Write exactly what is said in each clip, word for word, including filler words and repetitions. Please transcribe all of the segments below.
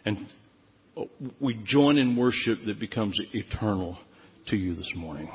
And we join in worship that becomes eternal to you this morning.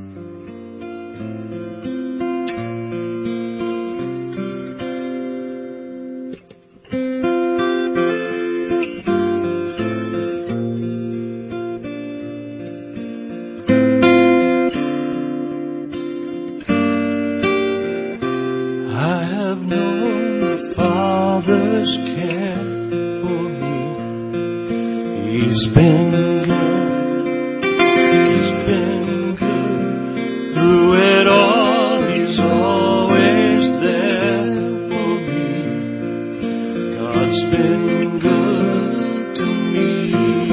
He's been good. He's been good. Through it all, He's always there for me. God's been good to me.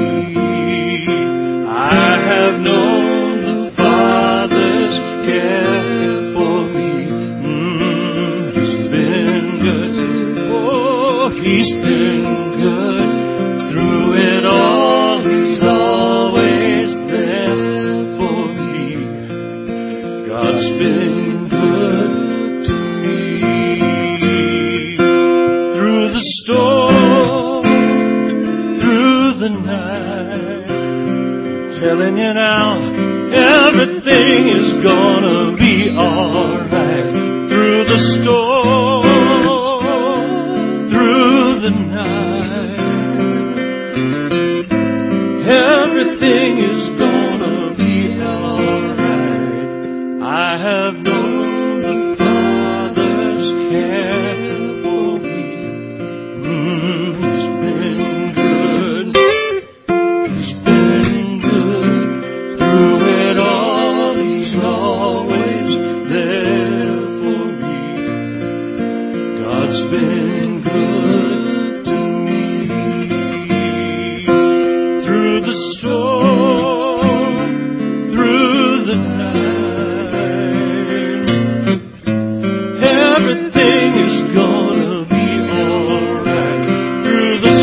I have known the Father's care for me. Mm, He's been good. Oh, He's been good. Through it all, He's always there for me. God's been good to me. Through the storm, through the night, I'm telling you now, everything is gonna be alright. Through the storm, through the night, everything is gonna be alright. I have known the Father's care for me. Mm, He's been good. He's been good. Through it all, He's always there for me. God's been good to me. Through the storm, through the night, everything is gonna be alright. Through the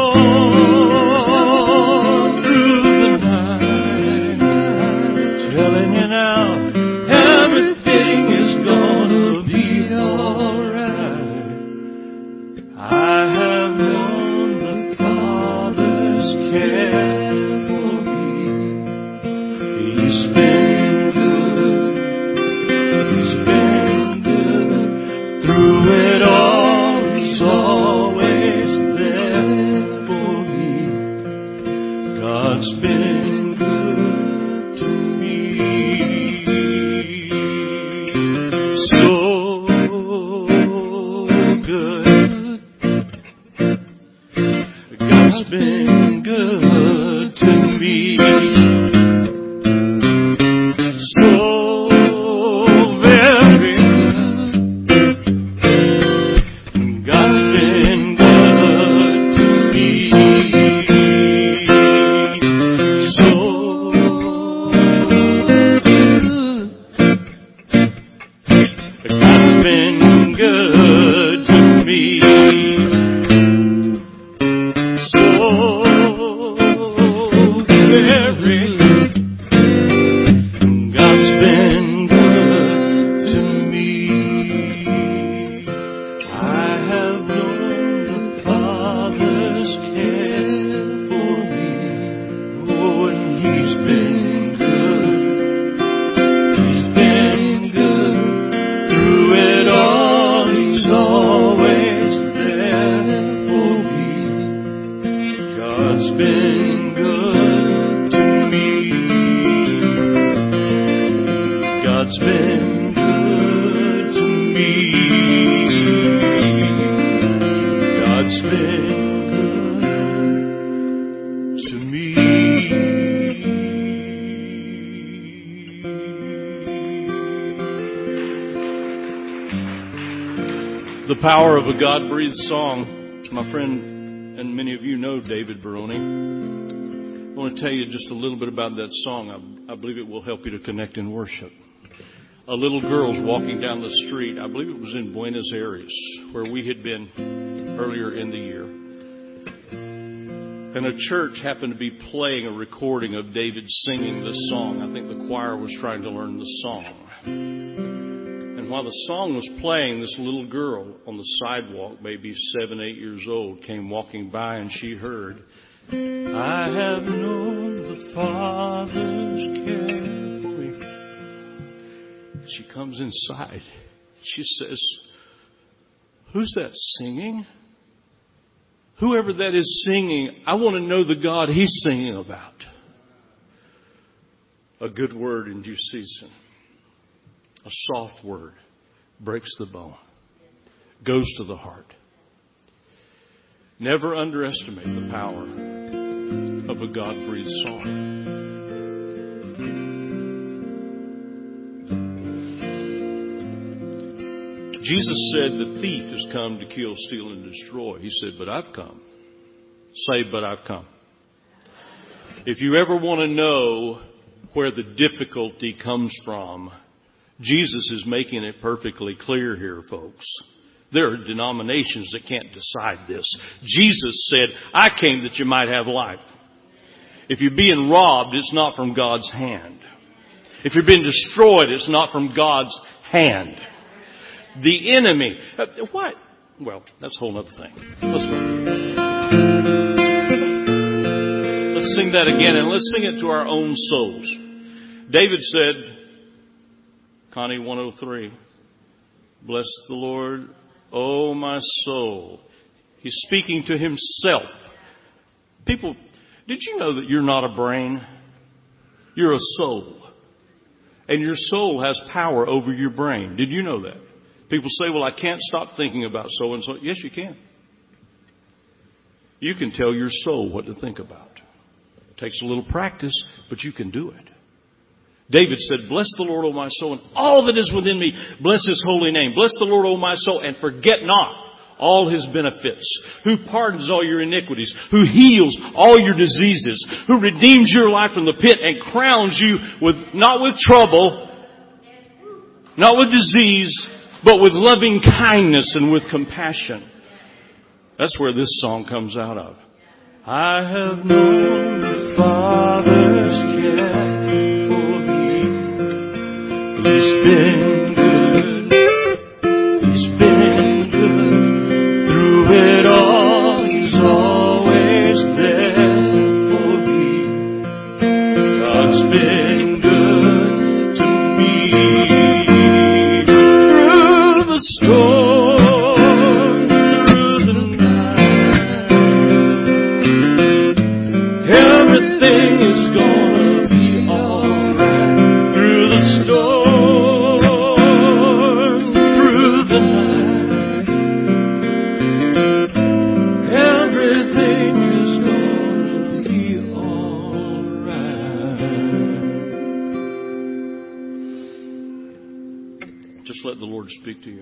storm, through the night, telling you now, everything is gonna be alright. I have known the Father's care for me. He's been good. He's been good. Through it all, He's always there for me. God's been good to me. So good. God's been good to me. So very good. God's been good to me. So good. God's been good to me. So very good. God's been good to me. I have known the Father's care for me. Oh, and He's been good. He's been good. Through it all, He's always there for me. God's been good to me. God's been good to me. God's been good to me. The power of a God-breathed song. My friend, and many of you know David Baroni. I want to tell you just a little bit about that song. I, I believe it will help you to connect in worship. A little girl's walking down the street. I believe it was in Buenos Aires, where we had been earlier in the year. And a church happened to be playing a recording of David singing this song. I think the choir was trying to learn the song. And while the song was playing, this little girl on the sidewalk, maybe seven, eight years old, came walking by, and she heard, I have known the Father's care for me. She comes inside. She says, who's that singing? Whoever that is singing, I want to know the God he's singing about. A good word in due season. A soft word breaks the bone, goes to the heart. Never underestimate the power of a God-breathed song. Jesus said the thief has come to kill, steal, and destroy. He said, but I've come. Say, but I've come. If you ever want to know where the difficulty comes from, Jesus is making it perfectly clear here, folks. There are denominations that can't decide this. Jesus said, I came that you might have life. If you're being robbed, it's not from God's hand. If you're being destroyed, it's not from God's hand. The enemy. Uh, what? Well, that's a whole other thing. Let's go. Let's sing that again, and let's sing it to our own souls. David said, Connie one oh three, bless the Lord, oh my soul. He's speaking to himself. People, did you know that you're not a brain? You're a soul. And your soul has power over your brain. Did you know that? People say, well, I can't stop thinking about so and so. Yes, you can. You can tell your soul what to think about. It takes a little practice, but you can do it. David said, bless the Lord, O my soul, and all that is within me. Bless his holy name. Bless the Lord, O my soul, and forget not all his benefits. Who pardons all your iniquities. Who heals all your diseases. Who redeems your life from the pit and crowns you with, not with trouble, not with disease, but with loving kindness and with compassion. That's where this song comes out of. I have known the Father's care. He's been good. He's been good. Through it all, He's always there for me. God's been good to me. Through the storm, through the night, everything is gonna be alright. Through the storm, let the Lord speak to you.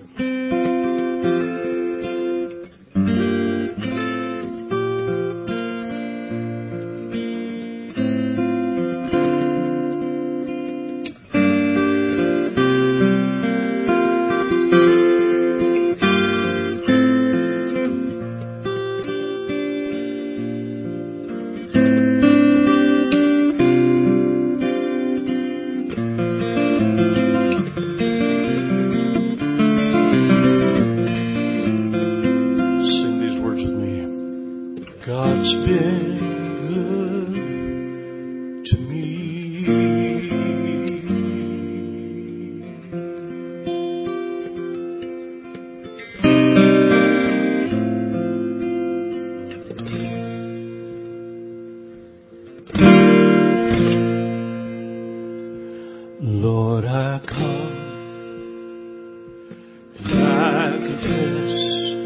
Lord, I come and I confess,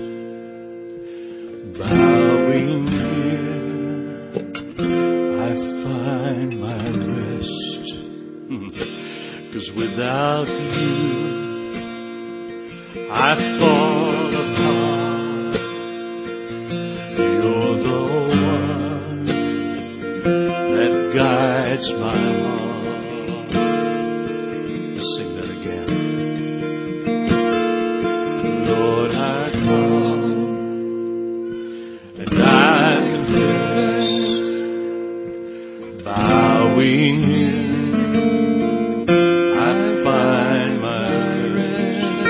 bowing here, I find my rest. 'Cause without you, I fall apart. You're the one that guides my heart. Sing that again. Lord, I come and I confess, bowing here, I find my rest.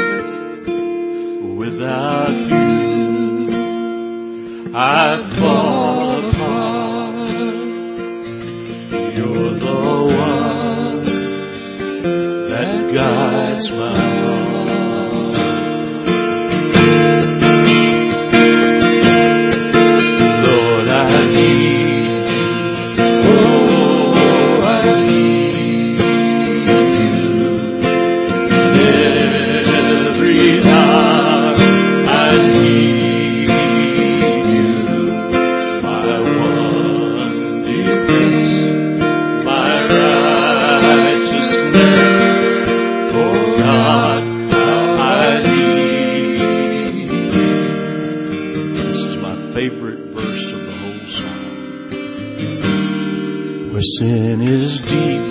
Where sin is deep,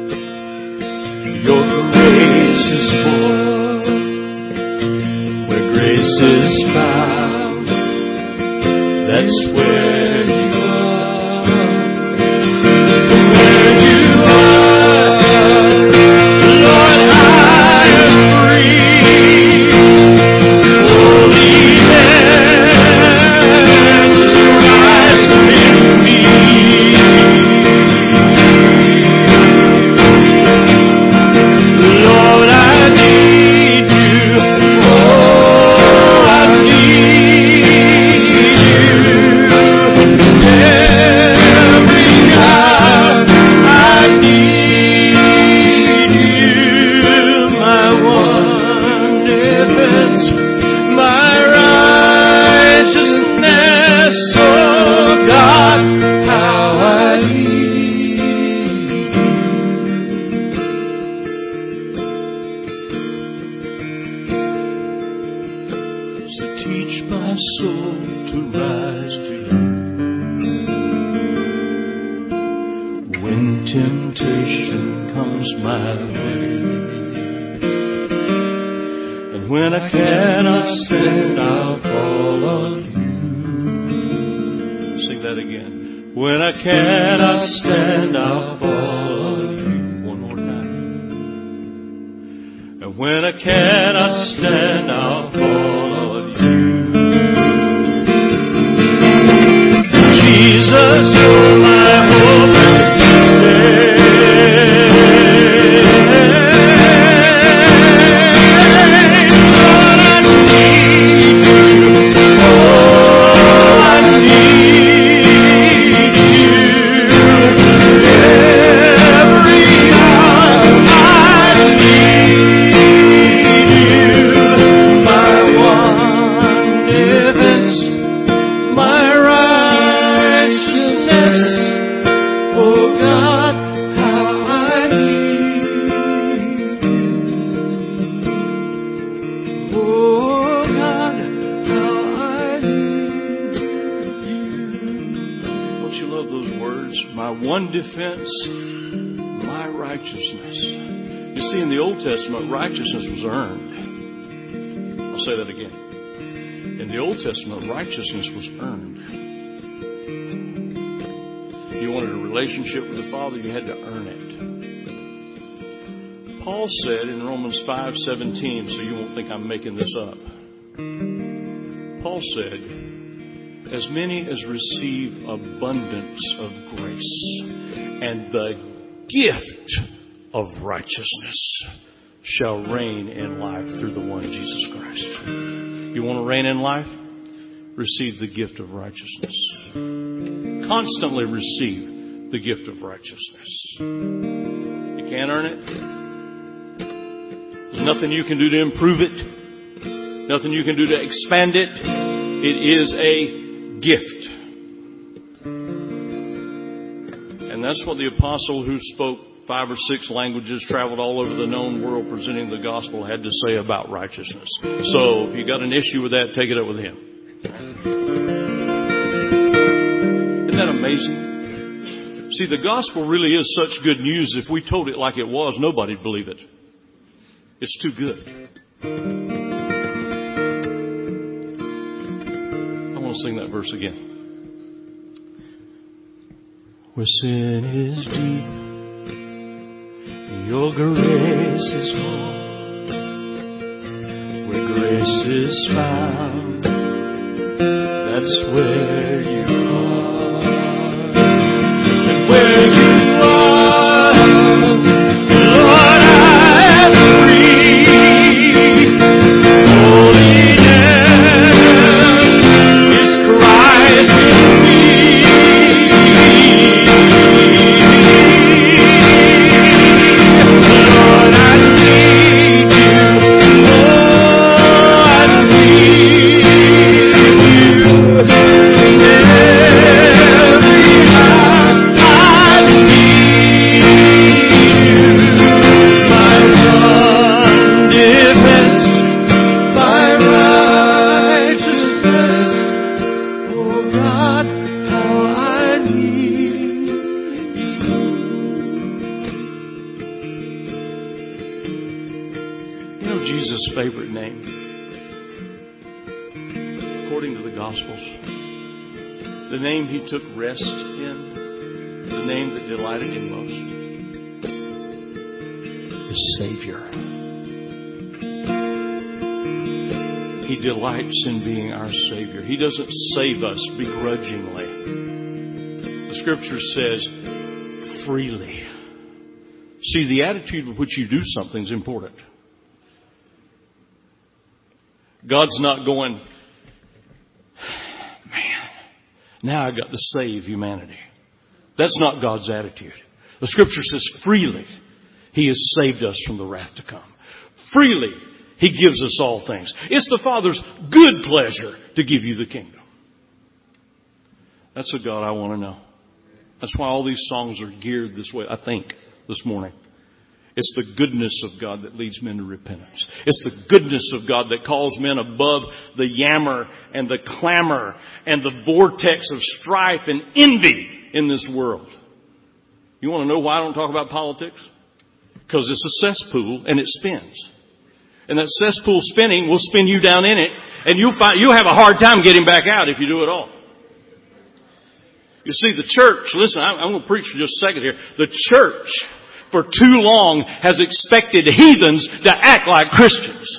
your grace is full. Where grace is found, that's where you are. Where you are, Lord, I am free. Holiness rise in me. Lord, I need you. Oh, I need you. Every hour I need you. My one defense, my righteousness. Oh God, how I need you. So teach my soul to rise to you. When temptation comes my way, and when I cannot stand, I'll call on you. Sing that again. When I cannot stand, I'll call on you. One more time. And when I cannot stand, I'll call on you. Jesus, you're my hope and stay. Lord, I need you. Oh, I need you. Every hour I need you. My one defense, my righteousness. Oh God, how I need you. Oh God, how I need you. Don't you love those words? My one defense, my righteousness. You see, in the Old Testament, righteousness was earned. I'll say that again. In the Old Testament, righteousness was earned. If you wanted a relationship with the Father, you had to earn it. Paul said in Romans five seventeen, so you won't think I'm making this up. Paul said, as many as receive abundance of grace and the gift of righteousness shall reign in life through the one Jesus Christ. You want to reign in life? Receive the gift of righteousness. Constantly receive the gift of righteousness. You can't earn it. There's nothing you can do to improve it. Nothing you can do to expand it. It is a gift. And that's what the apostle who spoke five or six languages, traveled all over the known world presenting the gospel, had to say about righteousness. So if you got an issue with that, take it up with him. Isn't that amazing? See, the gospel really is such good news. If we told it like it was, nobody'd believe it. It's too good. I want to sing that verse again. Where sin is deep, your grace is full. Where grace is found, that's where you are. And where you are, Lord, I am free. Holiness is Christ in me. Lord, I need you. Oh, I need you. Every hour I need you. My one defense, my righteousness. Oh God, how I need you. Jesus' favorite name? According to the Gospels, the name He took rest in, the name that delighted Him most, is Savior. He delights in being our Savior. He doesn't save us begrudgingly. The Scripture says, freely. See, the attitude with which you do something is important. God's not going, man, now I got to save humanity. That's not God's attitude. The Scripture says freely He has saved us from the wrath to come. Freely He gives us all things. It's the Father's good pleasure to give you the kingdom. That's a God I want to know. That's why all these songs are geared this way, I think, this morning. It's the goodness of God that leads men to repentance. It's the goodness of God that calls men above the yammer and the clamor and the vortex of strife and envy in this world. You want to know why I don't talk about politics? Because it's a cesspool and it spins. And that cesspool spinning will spin you down in it, and you'll find you'll have a hard time getting back out if you do it all. You see, the church, listen, I'm, I'm going to preach for just a second here. The church, for too long, has expected heathens to act like Christians.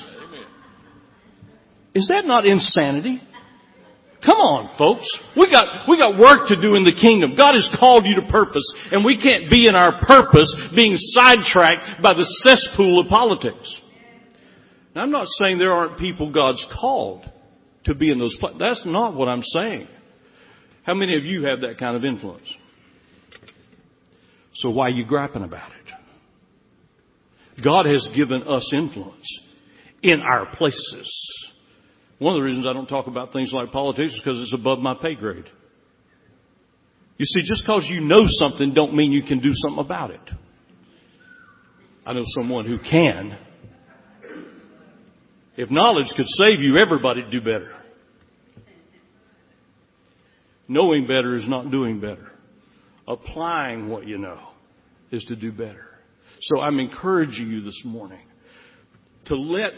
Is that not insanity? Come on, folks. We got, we got work to do in the kingdom. God has called you to purpose, and we can't be in our purpose being sidetracked by the cesspool of politics. Now, I'm not saying there aren't people God's called to be in those places. That's not what I'm saying. How many of you have that kind of influence? So why are you griping about it? God has given us influence in our places. One of the reasons I don't talk about things like politics is because it's above my pay grade. You see, just because you know something don't mean you can do something about it. I know someone who can. If knowledge could save you, everybody'd do better. Knowing better is not doing better. Applying what you know is to do better. So I'm encouraging you this morning to let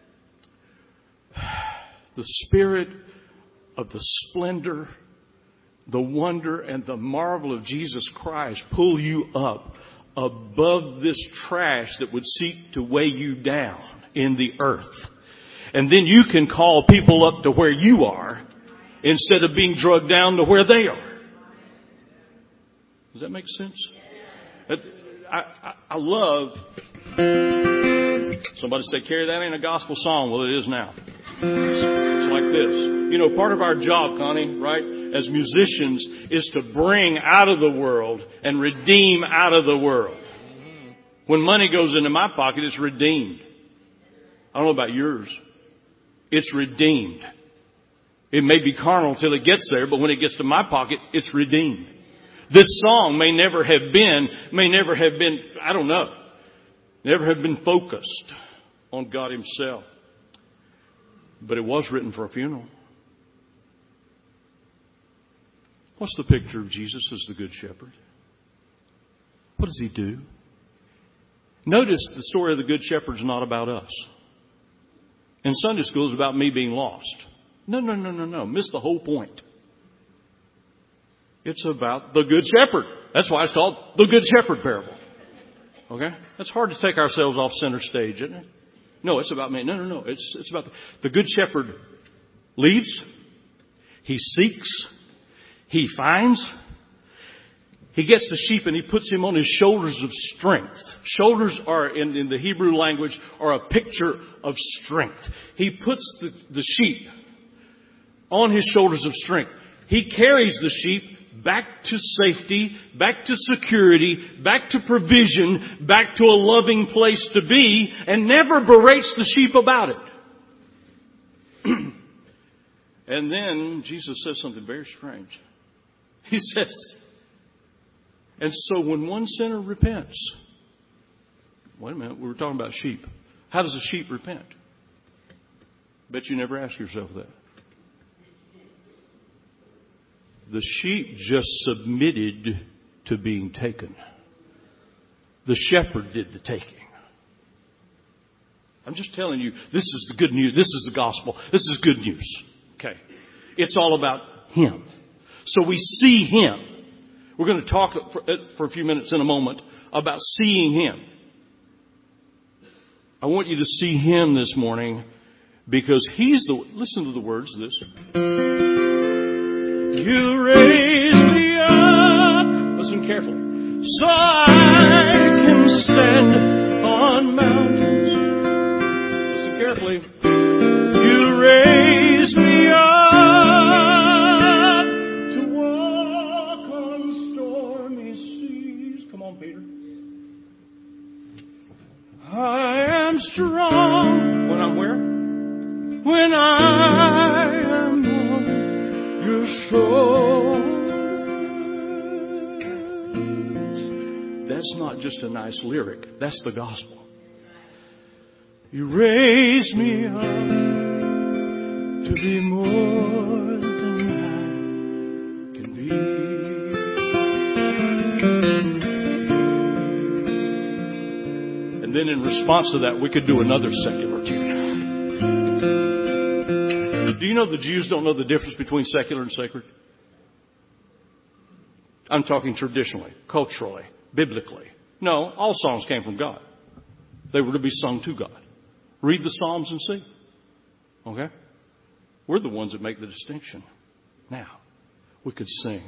the Spirit of the splendor, the wonder, and the marvel of Jesus Christ pull you up above this trash that would seek to weigh you down in the earth. And then you can call people up to where you are instead of being drugged down to where they are. Does that make sense? I, I, I love... Somebody say, Carrie, that ain't a gospel song. Well, it is now. It's like this. You know, part of our job, Connie, right, as musicians, is to bring out of the world and redeem out of the world. When money goes into my pocket, it's redeemed. I don't know about yours. It's redeemed. It may be carnal till it gets there, but when it gets to my pocket, it's redeemed. This song may never have been, may never have been, I don't know, never have been focused on God Himself. But it was written for a funeral. What's the picture of Jesus as the Good Shepherd? What does He do? Notice the story of the Good Shepherd is not about us. In Sunday school, it's about me being lost. No, no, no, no, no. Miss the whole point. It's about the Good Shepherd. That's why it's called the Good Shepherd parable. Okay? That's hard to take ourselves off center stage, isn't it? No, it's about me. No, no, no. It's, it's about the, the Good Shepherd leads. He seeks. He finds. He gets the sheep and He puts him on His shoulders of strength. Shoulders are, in, in the Hebrew language, are a picture of strength. He puts the, the sheep on His shoulders of strength. He carries the sheep back to safety, back to security, back to provision, back to a loving place to be, and never berates the sheep about it. And then Jesus says something very strange. He says, and so when one sinner repents, wait a minute, we were talking about sheep. How does a sheep repent? Bet you never ask yourself that. The sheep just submitted to being taken. The shepherd did the taking. I'm just telling you, this is the good news. This is the gospel. This is good news. Okay. It's all about Him. So we see Him. We're going to talk for, for a few minutes in a moment about seeing Him. I want you to see Him this morning because He's the... Listen to the words of this. You raised me up. Listen carefully. So I can stand on mountains. Listen carefully. You raised me up to walk on stormy seas. Come on, Peter. I am strong when I'm where? When I am on your shoulders. That's not just a nice lyric. That's the gospel. You raise me up to be more than I can be. And then in response to that, we could do another secular tune. Do you know the Jews don't know the difference between secular and sacred? I'm talking traditionally, culturally, biblically. No, all songs came from God. They were to be sung to God. Read the Psalms and see. Okay? We're the ones that make the distinction. Now, we could sing.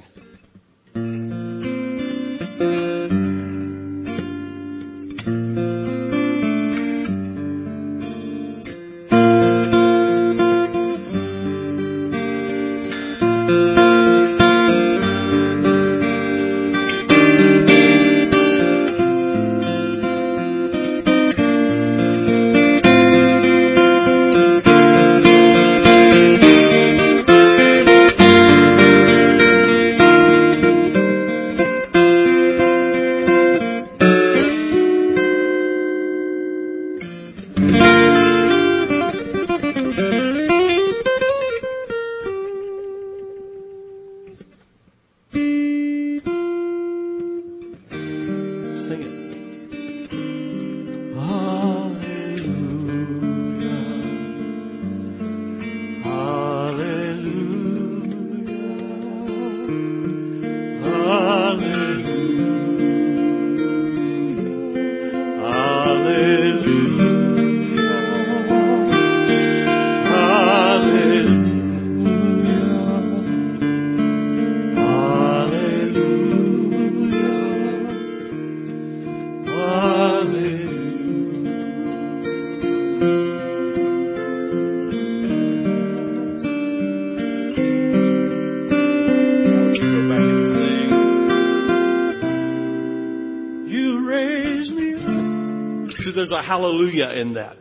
There's a hallelujah in that.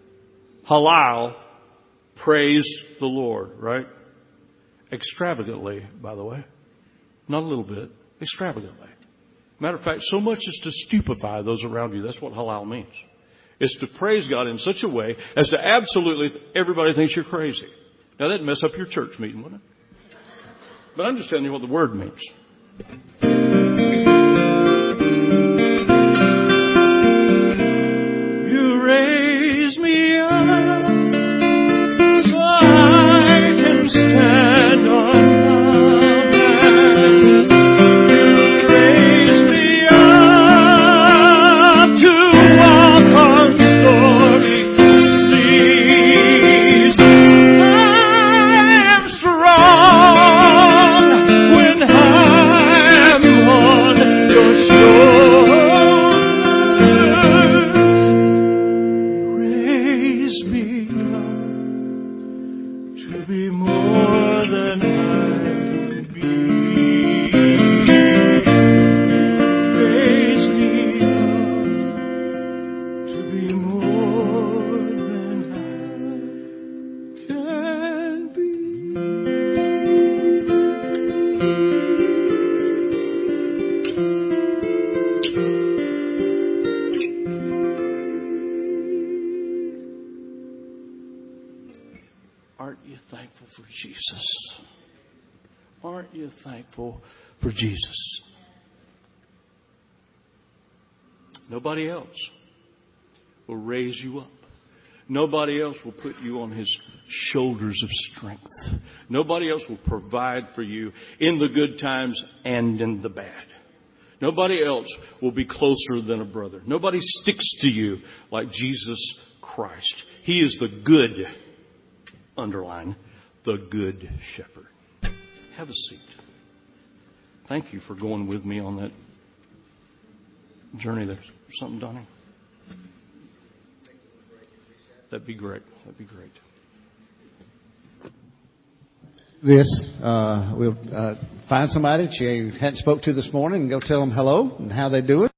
Halal, praise the Lord, right? Extravagantly, by the way. Not a little bit. Extravagantly. Matter of fact, so much as to stupefy those around you. That's what halal means. It's to praise God in such a way as to absolutely everybody thinks you're crazy. Now that'd mess up your church meeting, wouldn't it? But I'm just telling you what the word means. Raise me up so I can stand on mountains. Raise me up to walk on stormy seas. I am strong when I am on your shoulders. Be more than I can be. Raise me up to be more than I can be. Aren't you thankful for Jesus? Aren't you thankful for Jesus? Nobody else will raise you up. Nobody else will put you on His shoulders of strength. Nobody else will provide for you in the good times and in the bad. Nobody else will be closer than a brother. Nobody sticks to you like Jesus Christ. He is the good, underline, the good shepherd. Have a seat. Thank you for going with me on that journey there. Something, Donnie? That'd be great. That'd be great. This, uh, we'll uh, find somebody that you hadn't spoke to this morning and go tell them hello and how they do it.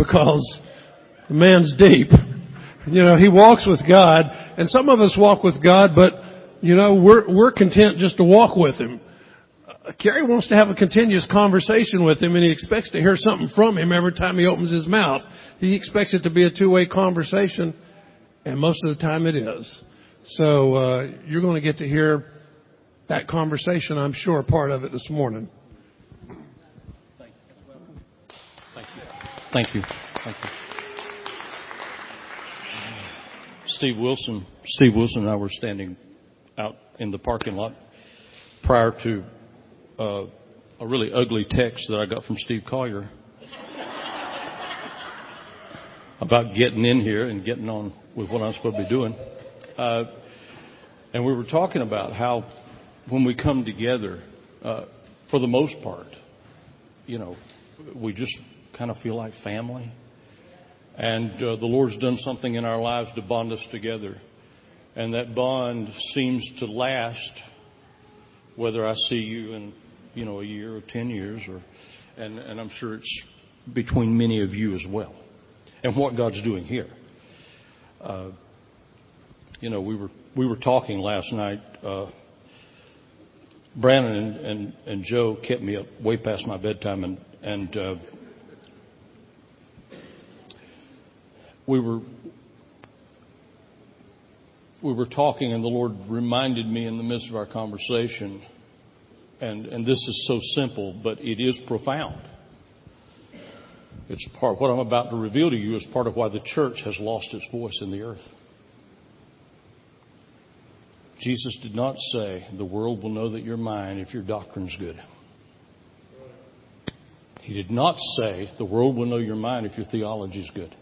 because the man's deep. You know, he walks with God, and some of us walk with God, but, you know, we're, we're content just to walk with Him. Uh, Kerry wants to have a continuous conversation with Him, and he expects to hear something from Him every time he opens his mouth. He expects it to be a two-way conversation, and most of the time it is. So, uh, you're going to get to hear that conversation, I'm sure, part of it this morning. Thank you. Thank you. Thank you. Steve Wilson, Steve Wilson and I were standing out in the parking lot prior to uh, a really ugly text that I got from Steve Collier about getting in here and getting on with what I'm supposed to be doing. Uh, and we were talking about how when we come together, uh, for the most part, you know, we just kind of feel like family. And uh, the Lord's done something in our lives to bond us together. And that bond seems to last, whether I see you in, you know, a year or ten years, or, and, and I'm sure it's between many of you as well. And what God's doing here. Uh, you know, we were we were talking last night. Uh, Brandon and, and, and Joe kept me up way past my bedtime, and and. Uh, We were we were talking, and the Lord reminded me in the midst of our conversation, and, and this is so simple, but it is profound. It's part what I'm about to reveal to you is part of why the church has lost its voice in the earth. Jesus did not say, the world will know that you're mine if your doctrine's good. He did not say, the world will know you're mine if your theology's good.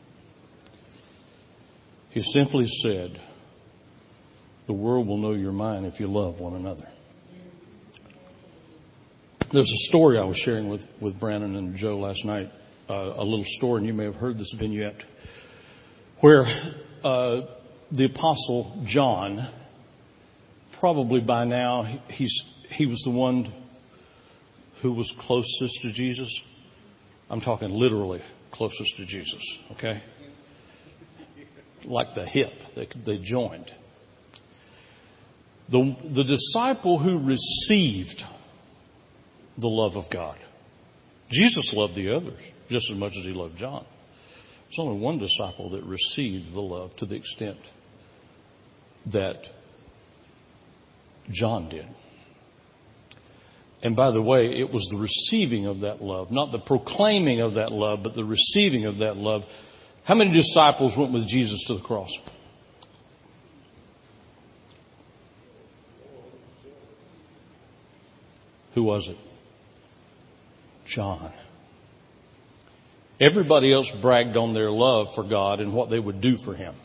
He simply said, the world will know you're mine if you love one another. There's a story I was sharing with, with Brandon and Joe last night, uh, a little story, and you may have heard this vignette, where uh, the Apostle John, probably by now, he's he was the one who was closest to Jesus. I'm talking literally closest to Jesus, okay? Like the hip, they, they joined. The, the disciple who received the love of God. Jesus loved the others just as much as He loved John. There's only one disciple that received the love to the extent that John did. And by the way, it was the receiving of that love, not the proclaiming of that love, but the receiving of that love. How many disciples went with Jesus to the cross? Who was it? John. Everybody else bragged on their love for God and what they would do for Him.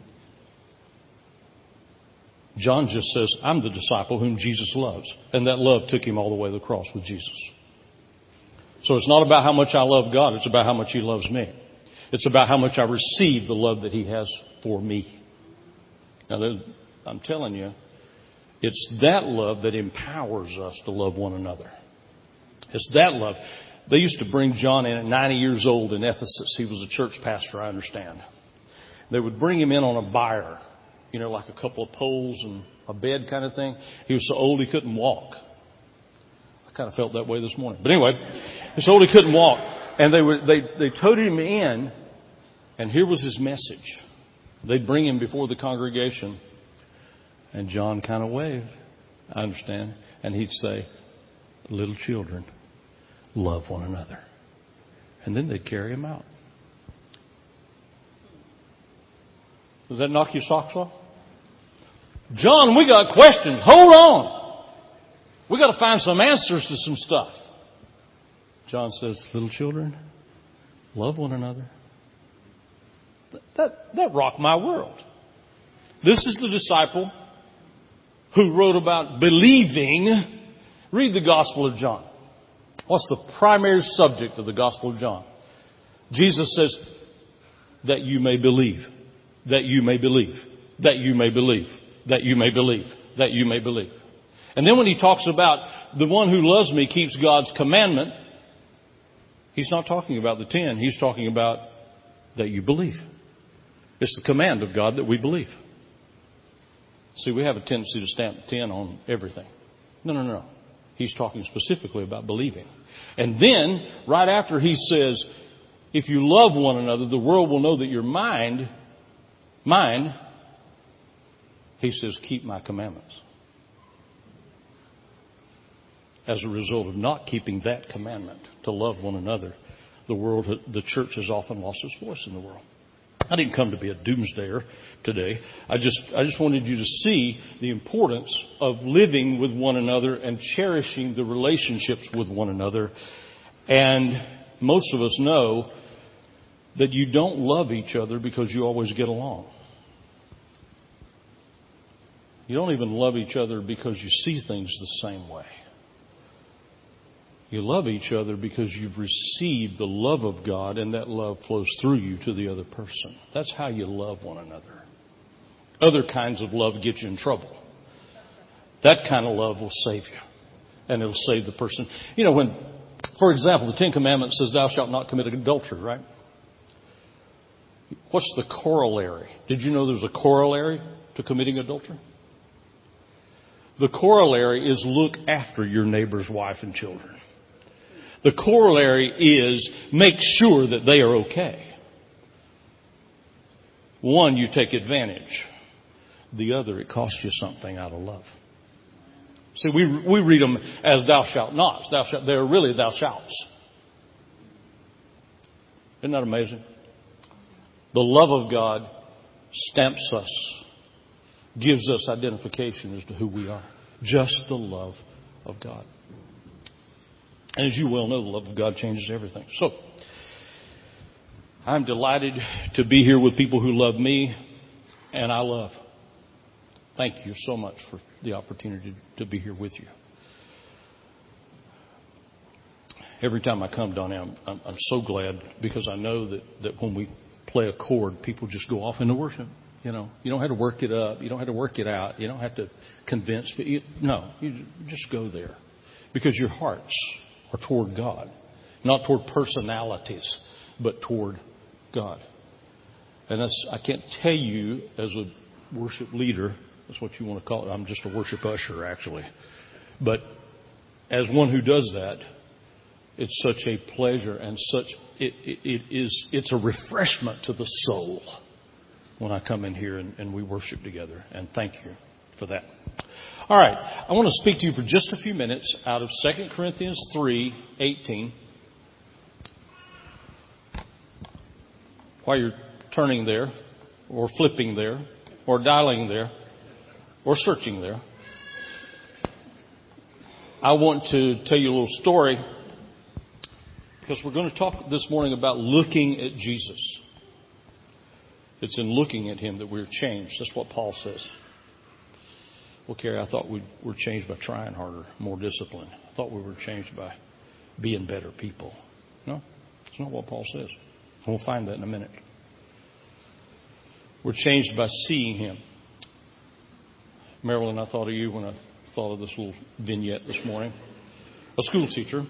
John just says, I'm the disciple whom Jesus loves. And that love took him all the way to the cross with Jesus. So it's not about how much I love God. It's about how much He loves me. It's about how much I receive the love that He has for me. Now, I'm telling you, it's that love that empowers us to love one another. It's that love. They used to bring John in at ninety years old in Ephesus. He was a church pastor, I understand. They would bring him in on a bier, you know, like a couple of poles and a bed kind of thing. He was so old he couldn't walk. I kind of felt that way this morning. But anyway, he was so old he couldn't walk. And they were, they, they toted him in, and here was his message. They'd bring him before the congregation, and John kind of waved, I understand, and he'd say, little children, love one another. And then they'd carry him out. Does that knock your socks off? John, we got questions. Hold on. We got to find some answers to some stuff. John says, little children, love one another. That, that rocked my world. This is the disciple who wrote about believing. Read the Gospel of John. What's the primary subject of the Gospel of John? Jesus says, that you may believe, that you may believe, that you may believe, that you may believe, that you may believe. And then when he talks about the one who loves me keeps God's commandment, he's not talking about the ten. He's talking about that you believe. It's the command of God that we believe. See, we have a tendency to stamp ten on everything. No, no, no. He's talking specifically about believing. And then, right after he says, if you love one another, the world will know that you're mine, mine, he says, keep my commandments. As a result of not keeping that commandment to love one another, the world, the church has often lost its voice in the world. I didn't come to be a doomsdayer today. I just, I just wanted you to see the importance of living with one another and cherishing the relationships with one another. And most of us know that you don't love each other because you always get along. You don't even love each other because you see things the same way. You love each other because you've received the love of God, and that love flows through you to the other person. That's how you love one another. Other kinds of love get you in trouble. That kind of love will save you, and it'll save the person. You know, when, for example, the Ten Commandments says, thou shalt not commit adultery, right? What's the corollary? Did you know there's a corollary to committing adultery? The corollary is look after your neighbor's wife and children. The corollary is make sure that they are okay. One, you take advantage. The other, it costs you something out of love. See, we we read them as thou shalt not. Thou shalt, they're really thou shalts. Isn't that amazing? The love of God stamps us, gives us identification as to who we are. Just the love of God. And as you well know, the love of God changes everything. So, I'm delighted to be here with people who love me and I love. Thank you so much for the opportunity to be here with you. Every time I come, Donnie, I'm, I'm, I'm so glad because I know that, that when we play a chord, people just go off into worship. You know, you don't have to work it up. You don't have to work it out. You don't have to convince. You, no, you just go there because your hearts are toward God, not toward personalities, but toward God. And that's, I can't tell you as a worship leader, that's what you want to call it. I'm just a worship usher, actually. But as one who does that, it's such a pleasure and such, it, it, it is, it's a refreshment to the soul when I come in here and, and we worship together. And thank you for that. All right. I want to speak to you for just a few minutes out of Second Corinthians three eighteen. While you're turning there, or flipping there, or dialing there, or searching there, I want to tell you a little story because we're going to talk this morning about looking at Jesus. It's in looking at Him that we're changed. That's what Paul says. Well, Carrie, I thought we were changed by trying harder, more discipline. I thought we were changed by being better people. No, that's not what Paul says. We'll find that in a minute. We're changed by seeing Him. Marilyn, I thought of you when I thought of this little vignette this morning. A school teacher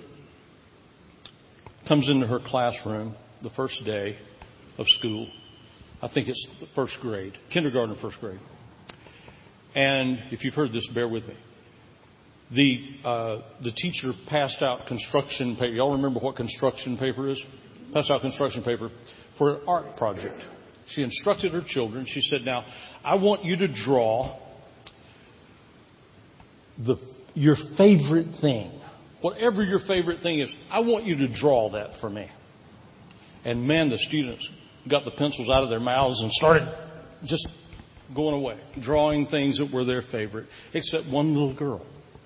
comes into her classroom the first day of school. I think it's the first grade, kindergarten or first grade. And if you've heard this, bear with me. The uh, the teacher passed out construction paper. Y'all remember what construction paper is? Passed out construction paper for an art project. She instructed her children. She said, now, I want you to draw the your favorite thing. Whatever your favorite thing is, I want you to draw that for me. And man, the students got the pencils out of their mouths and started just going away, drawing things that were their favorite, except one little girl.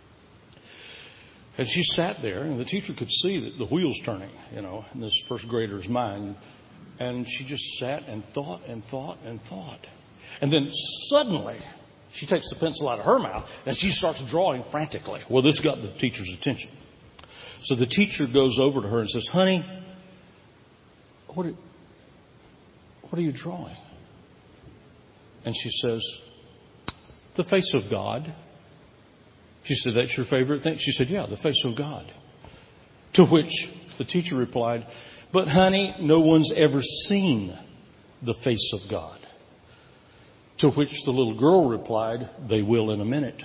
And she sat there, and the teacher could see that the wheels turning, you know, in this first grader's mind. And she just sat and thought and thought and thought. And then suddenly, she takes the pencil out of her mouth, and she starts drawing frantically. Well, this got the teacher's attention. So the teacher goes over to her and says, honey, what are, what are you drawing? And she says, the face of God. She said, that's your favorite thing? She said, yeah, the face of God. To which the teacher replied, But honey, no one's ever seen the face of God. To which the little girl replied, they will in a minute.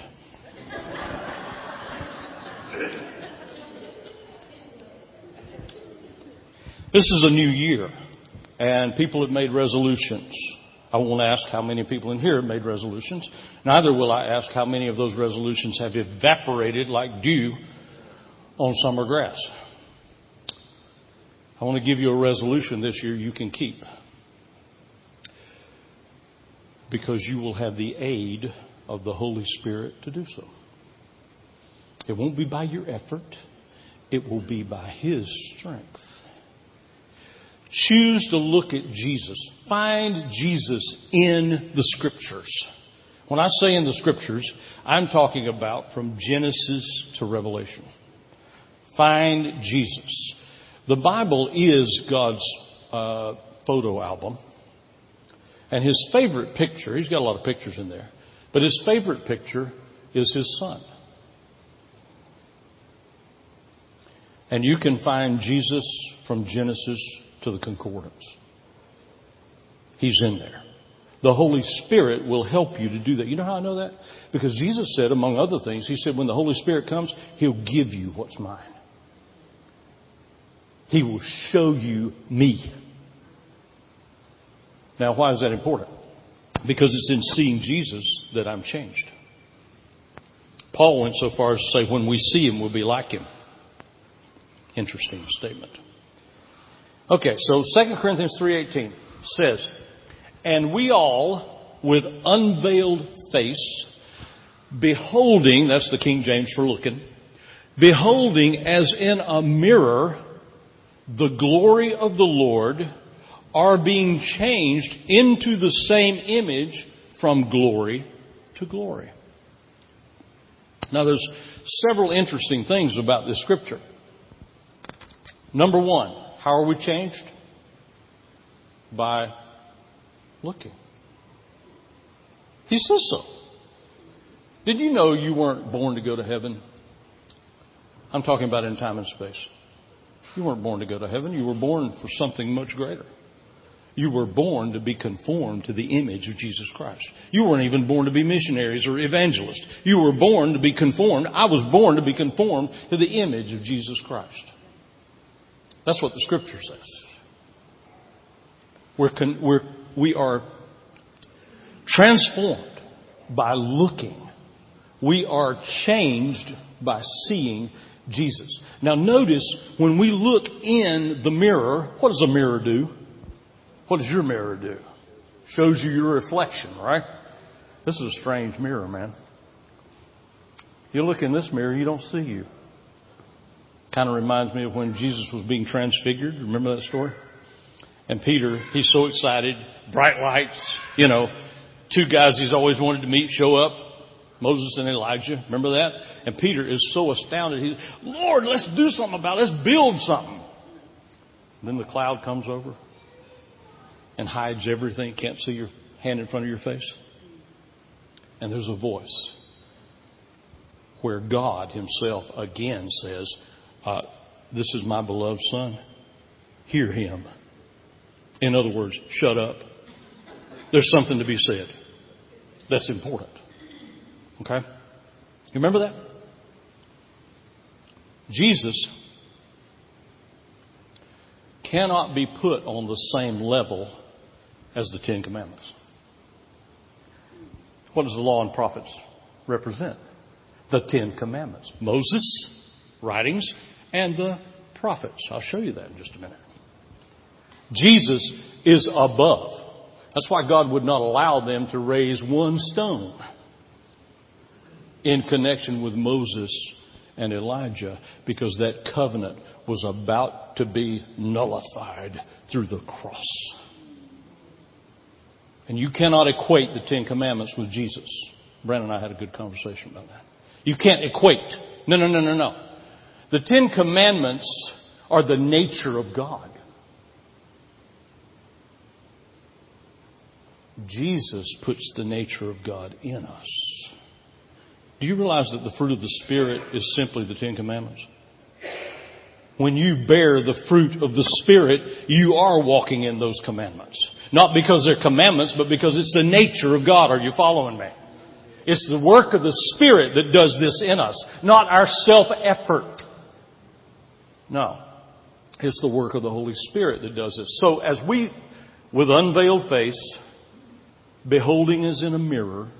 This is a new year, and people have made resolutions. I won't ask how many people in here have made resolutions. Neither will I ask how many of those resolutions have evaporated like dew on summer grass. I want to give you a resolution this year you can keep, because you will have the aid of the Holy Spirit to do so. It won't be by your effort. It will be by His strength. Choose to look at Jesus. Find Jesus in the Scriptures. When I say in the Scriptures, I'm talking about from Genesis to Revelation. Find Jesus. The Bible is God's uh, photo album. And His favorite picture, He's got a lot of pictures in there, but His favorite picture is His Son. And you can find Jesus from Genesis to the Concordance. He's in there. The Holy Spirit will help you to do that. You know how I know that? Because Jesus said, among other things, He said, when the Holy Spirit comes, He'll give you what's mine. He will show you me. Now, why is that important? Because it's in seeing Jesus that I'm changed. Paul went so far as to say, when we see Him, we'll be like Him. Interesting statement. Okay, so Second Corinthians three eighteen says, and we all, with unveiled face, beholding, that's the King James for looking, beholding as in a mirror the glory of the Lord, are being changed into the same image from glory to glory. Now, there's several interesting things about this scripture. Number one, how are we changed? By looking. He says so. Did you know you weren't born to go to heaven? I'm talking about in time and space. You weren't born to go to heaven. You were born for something much greater. You were born to be conformed to the image of Jesus Christ. You weren't even born to be missionaries or evangelists. You were born to be conformed. I was born to be conformed to the image of Jesus Christ. That's what the Scripture says. We're, con- we're, we are transformed by looking. We are changed by seeing Jesus. Now notice, when we look in the mirror, what does a mirror do? What does your mirror do? Shows you your reflection, right? This is a strange mirror, man. You look in this mirror, you don't see you. Kind of reminds me of when Jesus was being transfigured. Remember that story? And Peter, he's so excited. Bright lights, you know. Two guys he's always wanted to meet show up. Moses and Elijah. Remember that? And Peter is so astounded. He's, Lord, let's do something about it. Let's build something. And then the cloud comes over and hides everything. Can't see your hand in front of your face. And there's a voice where God Himself again says, uh, this is my beloved Son. Hear Him. In other words, shut up. There's something to be said. That's important. Okay? You remember that? Jesus cannot be put on the same level as the Ten Commandments. What does the law and prophets represent? The Ten Commandments. Moses' writings and the prophets. I'll show you that in just a minute. Jesus is above. That's why God would not allow them to raise one stone in connection with Moses and Elijah, because that covenant was about to be nullified through the cross. And you cannot equate the Ten Commandments with Jesus. Brandon and I had a good conversation about that. You can't equate. No, no, no, no, no. The Ten Commandments are the nature of God. Jesus puts the nature of God in us. Do you realize that the fruit of the Spirit is simply the Ten Commandments? When you bear the fruit of the Spirit, you are walking in those commandments. Not because they're commandments, but because it's the nature of God. Are you following me? It's the work of the Spirit that does this in us, not our self-effort. No. It's the work of the Holy Spirit that does this. So as we, with unveiled face, beholding as in a mirror,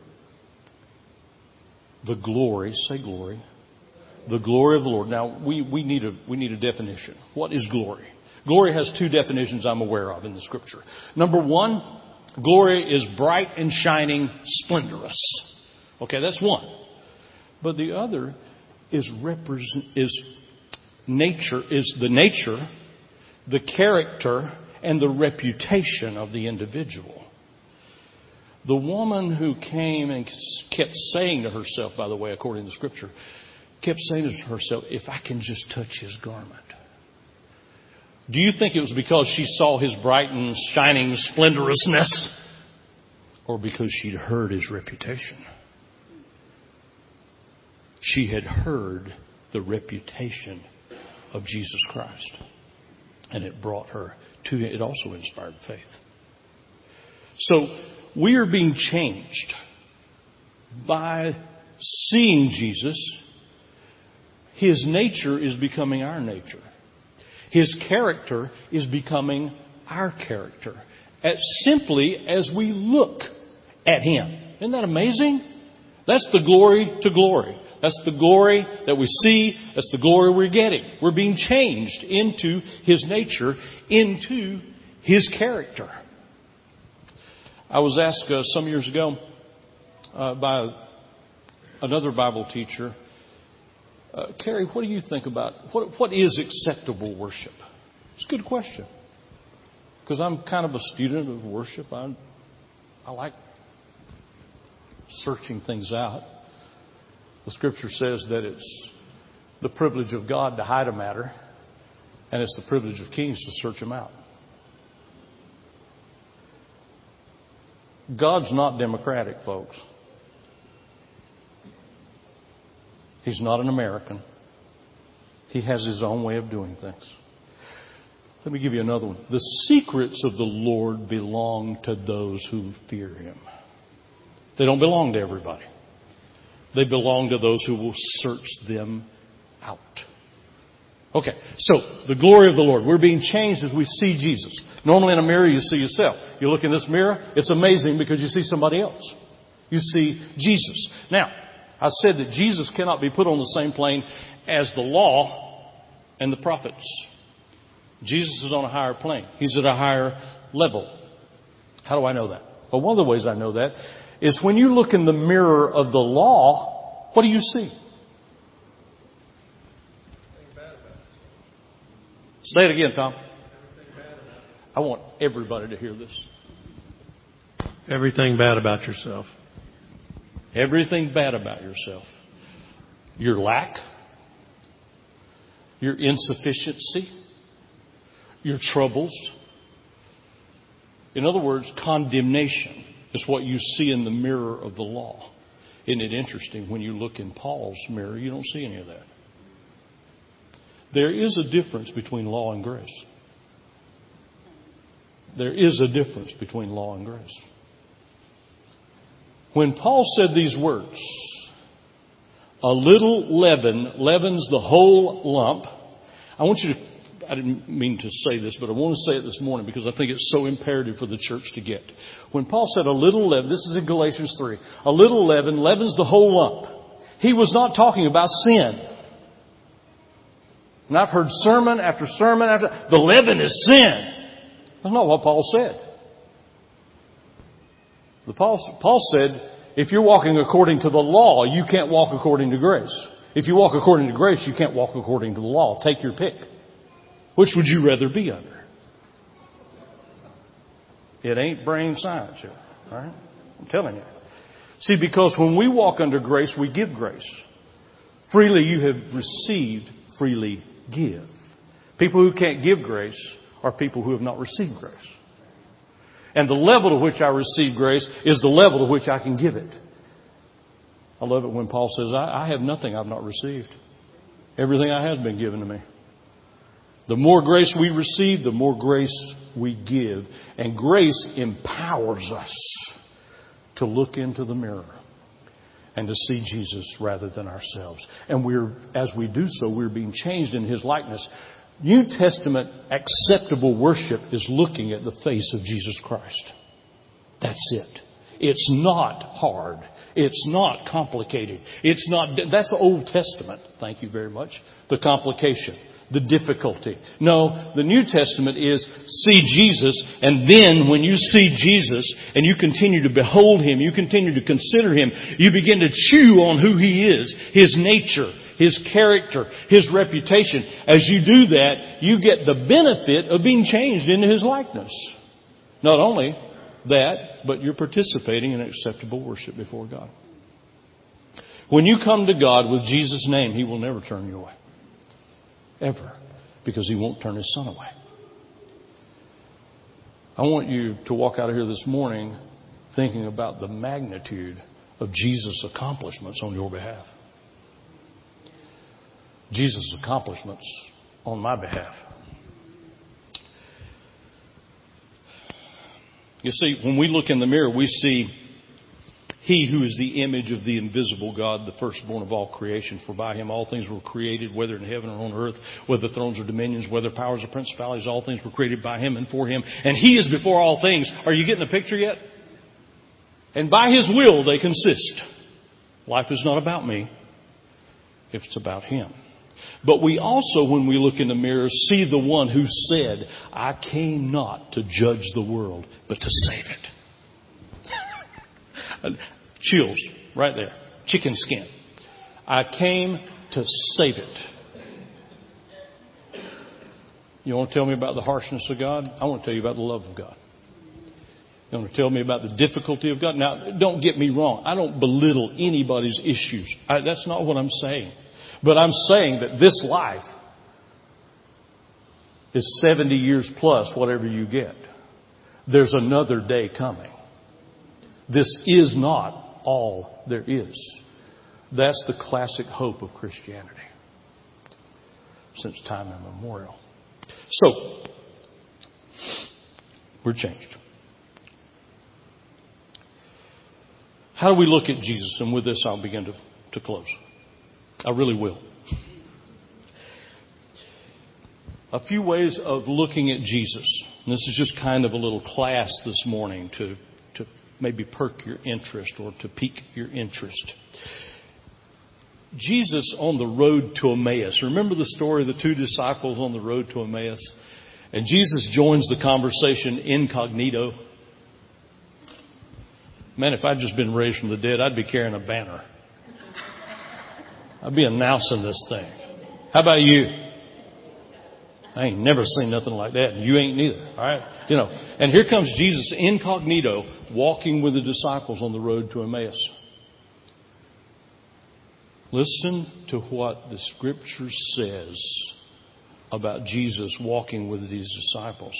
the glory, say glory, the glory of the Lord. Now, we, we need a, we need a definition. What is glory? Glory has two definitions I'm aware of in the Scripture. Number one, glory is bright and shining, splendorous. Okay, that's one. But the other is represent, is nature, is the nature, the character, and the reputation of the individual. The woman who came and kept saying to herself, by the way, according to Scripture, kept saying to herself, if I can just touch His garment. Do you think it was because she saw His bright and shining splendorousness? Or because she'd heard His reputation? She had heard the reputation of Jesus Christ. And it brought her to, it also inspired faith. So, we are being changed by seeing Jesus. His nature is becoming our nature. His character is becoming our character. As simply as we look at Him. Isn't that amazing? That's the glory to glory. That's the glory that we see. That's the glory we're getting. We're being changed into His nature, into His character. I was asked uh, some years ago uh, by another Bible teacher, uh, Kerry, what do you think about, what, what is acceptable worship? It's a good question. Because I'm kind of a student of worship. I, I like searching things out. The Scripture says that it's the privilege of God to hide a matter, and it's the privilege of kings to search them out. God's not democratic, folks. He's not an American. He has His own way of doing things. Let me give you another one. The secrets of the Lord belong to those who fear Him. They don't belong to everybody. They belong to those who will search them out. Okay, so the glory of the Lord. We're being changed as we see Jesus. Normally in a mirror you see yourself. You look in this mirror, it's amazing because you see somebody else. You see Jesus. Now, I said that Jesus cannot be put on the same plane as the law and the prophets. Jesus is on a higher plane. He's at a higher level. How do I know that? Well, one of the ways I know that is when you look in the mirror of the law, what do you see? Say it again, Tom. I want everybody to hear this. Everything bad about yourself. Everything bad about yourself. Your lack. Your insufficiency. Your troubles. In other words, condemnation is what you see in the mirror of the law. Isn't it interesting? When you look in Paul's mirror, you don't see any of that. There is a difference between law and grace. There is a difference between law and grace. When Paul said these words, a little leaven leavens the whole lump. I want you to, I didn't mean to say this, but I want to say it this morning because I think it's so imperative for the church to get. When Paul said a little leaven, this is in Galatians three, a little leaven leavens the whole lump. He was not talking about sin. And I've heard sermon after sermon after, the leaven is sin. That's not what Paul said. The Paul, Paul said, if you're walking according to the law, you can't walk according to grace. If you walk according to grace, you can't walk according to the law. Take your pick. Which would you rather be under? It ain't brain science here. All right? I'm telling you. See, because when we walk under grace, we give grace. Freely you have received, freely give. People who can't give grace are people who have not received grace. And the level to which I receive grace is the level to which I can give it. I love it when Paul says, I, I have nothing I've not received. Everything I have has been given to me. The more grace we receive, the more grace we give. And grace empowers us to look into the mirror and to see Jesus rather than ourselves. And we're, as we do so, we're being changed in His likeness. New Testament acceptable worship is looking at the face of Jesus Christ. That's it. It's not hard. It's not complicated. It's not, that's the Old Testament. Thank you very much. The complication, the difficulty. No, the New Testament is see Jesus, and then when you see Jesus and you continue to behold Him, you continue to consider Him, you begin to chew on who He is, His nature, His character, His reputation. As you do that, you get the benefit of being changed into His likeness. Not only that, but you're participating in acceptable worship before God. When you come to God with Jesus' name, He will never turn you away. Ever. Because He won't turn His Son away. I want you to walk out of here this morning thinking about the magnitude of Jesus' accomplishments on your behalf. Jesus' accomplishments on my behalf. You see, when we look in the mirror, we see He who is the image of the invisible God, the firstborn of all creation. For by Him all things were created, whether in heaven or on earth, whether thrones or dominions, whether powers or principalities, all things were created by Him and for Him. And He is before all things. Are you getting the picture yet? And by His will they consist. Life is not about me, if it's about Him. But we also, when we look in the mirror, see the one who said, I came not to judge the world, but to save it. Chills right there. Chicken skin. I came to save it. You want to tell me about the harshness of God? I want to tell you about the love of God. You want to tell me about the difficulty of God? Now, don't get me wrong. I don't belittle anybody's issues. I, that's not what I'm saying. But I'm saying that this life is seventy years plus whatever you get. There's another day coming. This is not all there is. That's the classic hope of Christianity since time immemorial. So, we're changed. How do we look at Jesus? And with this, I'll begin to, to close. I really will. A few ways of looking at Jesus. And this is just kind of a little class this morning to, to maybe perk your interest or to pique your interest. Jesus on the road to Emmaus. Remember the story of the two disciples on the road to Emmaus? And Jesus joins the conversation incognito. Man, if I'd just been raised from the dead, I'd be carrying a banner. I'd be announcing this thing. How about you? I ain't never seen nothing like that, and you ain't neither. All right? You know, and here comes Jesus incognito walking with the disciples on the road to Emmaus. Listen to what the Scripture says about Jesus walking with these disciples.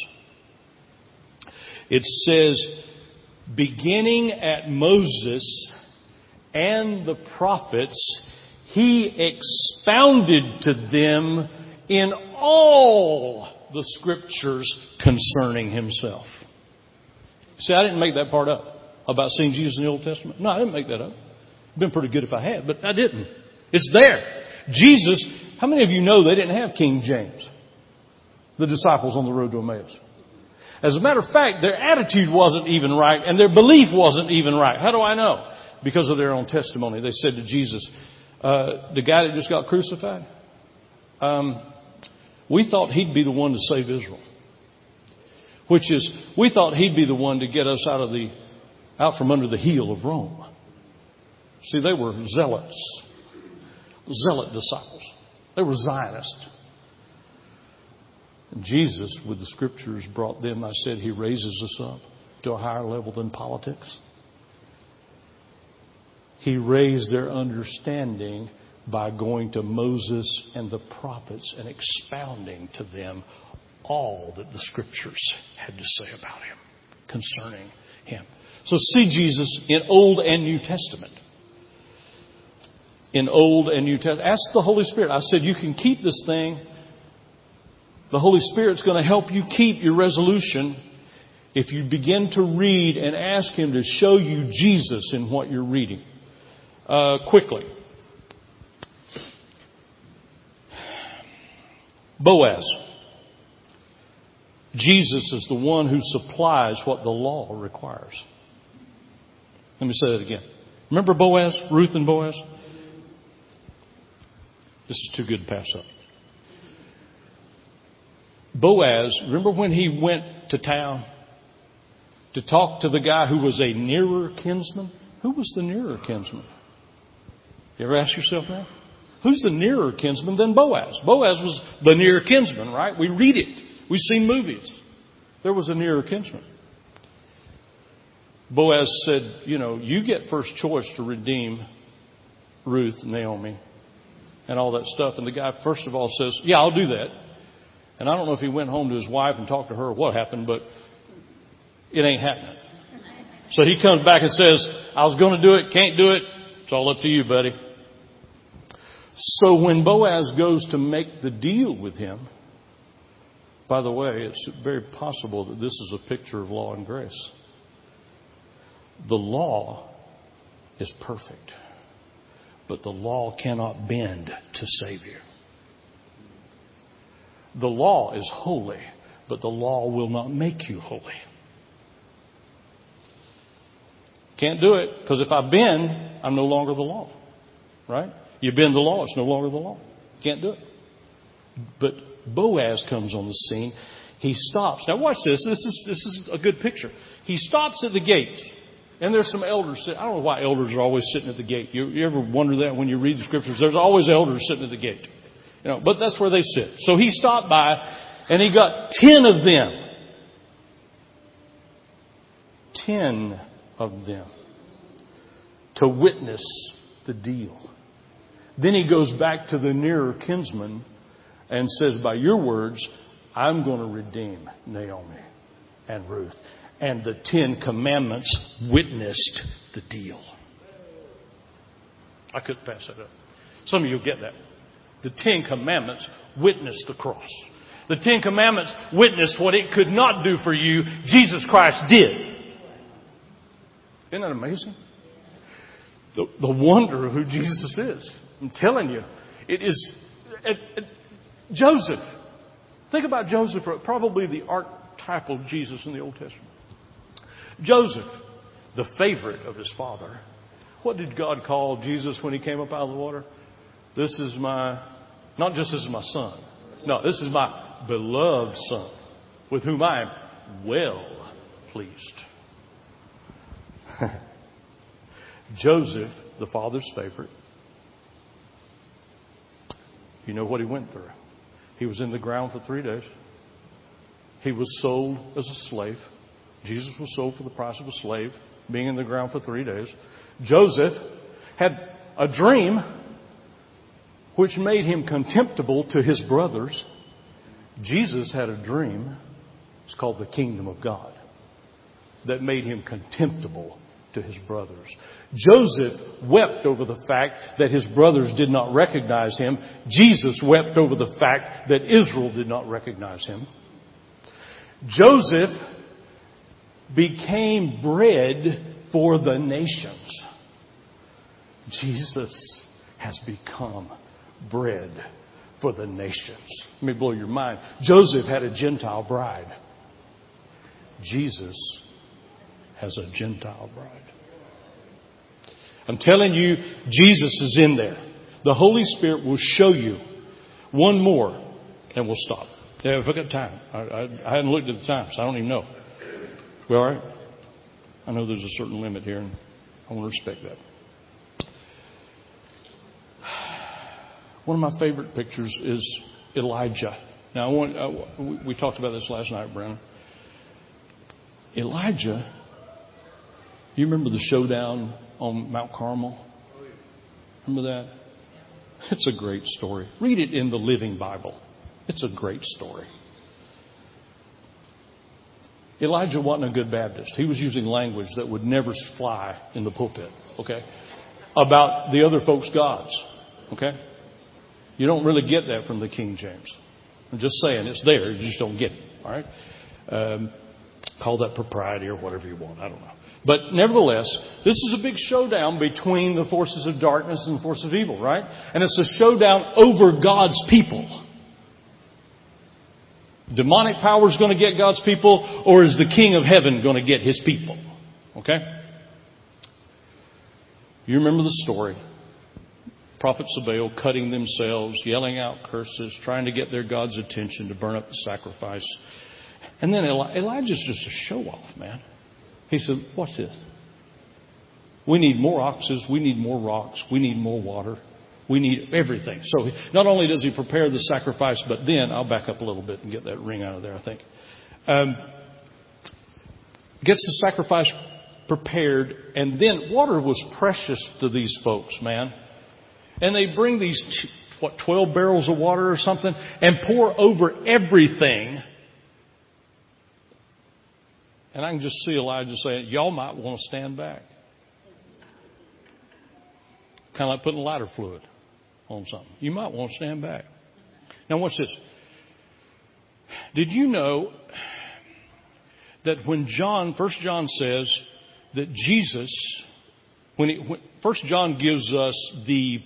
It says, beginning at Moses and the prophets, He expounded to them in all the Scriptures concerning Himself. See, I didn't make that part up about seeing Jesus in the Old Testament. No, I didn't make that up. It'd been pretty good if I had, but I didn't. It's there. Jesus, how many of you know they didn't have King James? The disciples on the road to Emmaus. As a matter of fact, their attitude wasn't even right and their belief wasn't even right. How do I know? Because of their own testimony. They said to Jesus, uh, the guy that just got crucified, um, we thought he'd be the one to save Israel. Which is, we thought he'd be the one to get us out of the, out from under the heel of Rome. See, they were zealots. Zealot disciples. They were Zionists. And Jesus, with the Scriptures, brought them, I said, He raises us up to a higher level than politics. He raised their understanding by going to Moses and the prophets and expounding to them all that the Scriptures had to say about Him, concerning Him. So see Jesus in Old and New Testament. In Old and New Testament. Ask the Holy Spirit. I said, you can keep this thing The Holy Spirit's going to help you keep your resolution if you begin to read and ask Him to show you Jesus in what you're reading. Uh, quickly. Boaz. Jesus is the one who supplies what the law requires. Let me say that again. Remember Boaz, Ruth and Boaz? This is too good to pass up. Boaz, remember when he went to town to talk to the guy who was a nearer kinsman? Who was the nearer kinsman? You ever ask yourself that? Who's the nearer kinsman than Boaz? Boaz was the nearer kinsman, right? We read it. We've seen movies. There was a nearer kinsman. Boaz said, you know, you get first choice to redeem Ruth, Naomi, and all that stuff. And the guy, first of all, says, yeah, I'll do that. And I don't know if he went home to his wife and talked to her or what happened, but it ain't happening. So he comes back and says, I was going to do it, can't do it. It's all up to you, buddy. So when Boaz goes to make the deal with him, by the way, it's very possible that this is a picture of law and grace. The law is perfect, but the law cannot bend to save you. The law is holy, but the law will not make you holy. Can't do it, because if I bend, I'm no longer the law. Right? You bend the law, it's no longer the law. Can't do it. But Boaz comes on the scene. He stops. Now watch this. This is this is a good picture. He stops at the gate. And there's some elders. I don't know why elders are always sitting at the gate. You, you ever wonder that when you read the scriptures? There's always elders sitting at the gate. You know, but that's where they sit. So he stopped by and he got ten of them. Ten of them to witness the deal. Then he goes back to the nearer kinsman and says, by your words, I'm going to redeem Naomi and Ruth. And the Ten Commandments witnessed the deal. I couldn't pass that up. Some of you will get that. The Ten Commandments witnessed the cross. The Ten Commandments witnessed what it could not do for you, Jesus Christ did. Isn't that amazing? The, the wonder of who Jesus is. I'm telling you, it is... It, it, Joseph. Think about Joseph, probably the archetypal Jesus in the Old Testament. Joseph, the favorite of his father. What did God call Jesus when he came up out of the water? This is my, not just this is my son. No, this is my beloved son with whom I am well pleased. Joseph, the father's favorite. You know what he went through. He was in the ground for three days. He was sold as a slave. Jesus was sold for the price of a slave, being in the ground for three days. Joseph had a dream which made him contemptible to his brothers. Jesus had a dream, it's called the kingdom of God, that made him contemptible to his brothers. Joseph wept over the fact that his brothers did not recognize him. Jesus wept over the fact that Israel did not recognize him. Joseph became bread for the nations. Jesus has become bread for the nations. Let me blow your mind. Joseph had a Gentile bride. Jesus has a Gentile bride. I'm telling you, Jesus is in there. The Holy Spirit will show you one more and we'll stop. Yeah, if I got time. I, I, I hadn't looked at the time, so I don't even know. We all right? I know there's a certain limit here, and I want to respect that. One of my favorite pictures is Elijah. Now, I want, I, we talked about this last night, Brandon. Elijah, you remember the showdown on Mount Carmel? Remember that? It's a great story. Read it in the Living Bible. It's a great story. Elijah wasn't a good Baptist. He was using language that would never fly in the pulpit, okay? About the other folks' gods, okay? You don't really get that from the King James. I'm just saying, it's there. You just don't get it. All right? Um, call that propriety or whatever you want. I don't know. But nevertheless, this is a big showdown between the forces of darkness and the forces of evil, right? And it's a showdown over God's people. Demonic power is going to get God's people, or is the King of Heaven going to get His people? Okay? You remember the story. Prophets of Baal cutting themselves, yelling out curses, trying to get their God's attention to burn up the sacrifice. And then Eli- Elijah's just a show-off, man. He said, what's this? We need more oxes. We need more rocks. We need more water. We need everything. So not only does he prepare the sacrifice, but then, I'll back up a little bit and get that ring out of there, I think. Um, gets the sacrifice prepared, and then water was precious to these folks, man. And they bring these, what, twelve barrels of water or something, and pour over everything. And I can just see Elijah saying, y'all might want to stand back. Kind of like putting lighter fluid on something. You might want to stand back. Now watch this. Did you know that when John, First John says that Jesus, when, it, when First John gives us the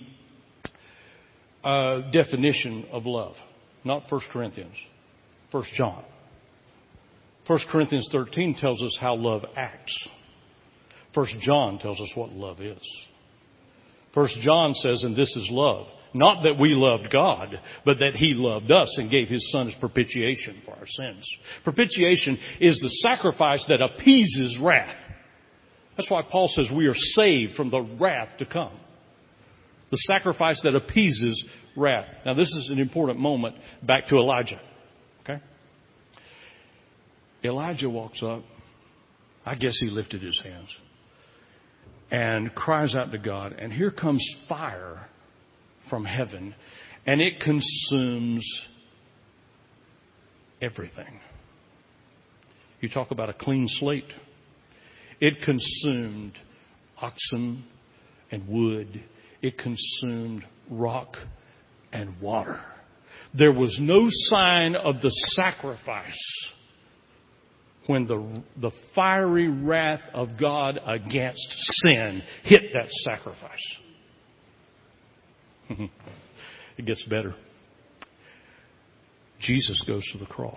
uh, definition of love, not First Corinthians, First John. First Corinthians thirteen tells us how love acts. First John tells us what love is. First John says, and this is love. Not that we loved God, but that He loved us and gave His Son as propitiation for our sins. Propitiation is the sacrifice that appeases wrath. That's why Paul says we are saved from the wrath to come. The sacrifice that appeases wrath. Now this is an important moment back to Elijah. Okay? Elijah walks up. I guess he lifted his hands. And cries out to God. And here comes fire from heaven. And it consumes everything. You talk about a clean slate. It consumed oxen and wood. It consumed rock and water. There was no sign of the sacrifice when the, the fiery wrath of God against sin hit that sacrifice. It gets better. Jesus goes to the cross.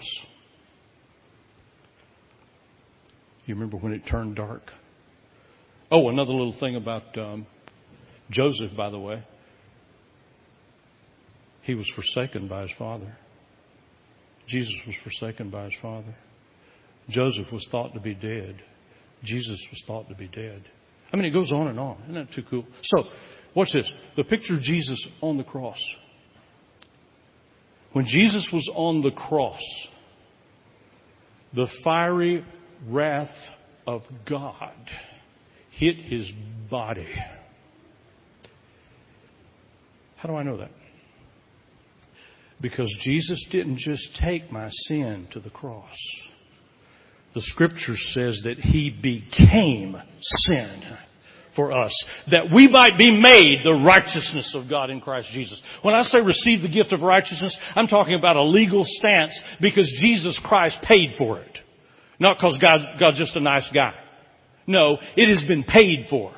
You remember when it turned dark? Oh, another little thing about um, Joseph, by the way. He was forsaken by his father. Jesus was forsaken by his father. Joseph was thought to be dead. Jesus was thought to be dead. I mean, it goes on and on. Isn't that too cool? So, watch this. The picture of Jesus on the cross. When Jesus was on the cross, the fiery wrath of God hit His body. How do I know that? Because Jesus didn't just take my sin to the cross. The Scripture says that He became sin for us, that we might be made the righteousness of God in Christ Jesus. When I say receive the gift of righteousness, I'm talking about a legal stance because Jesus Christ paid for it. Not because God, God's just a nice guy. No, it has been paid for.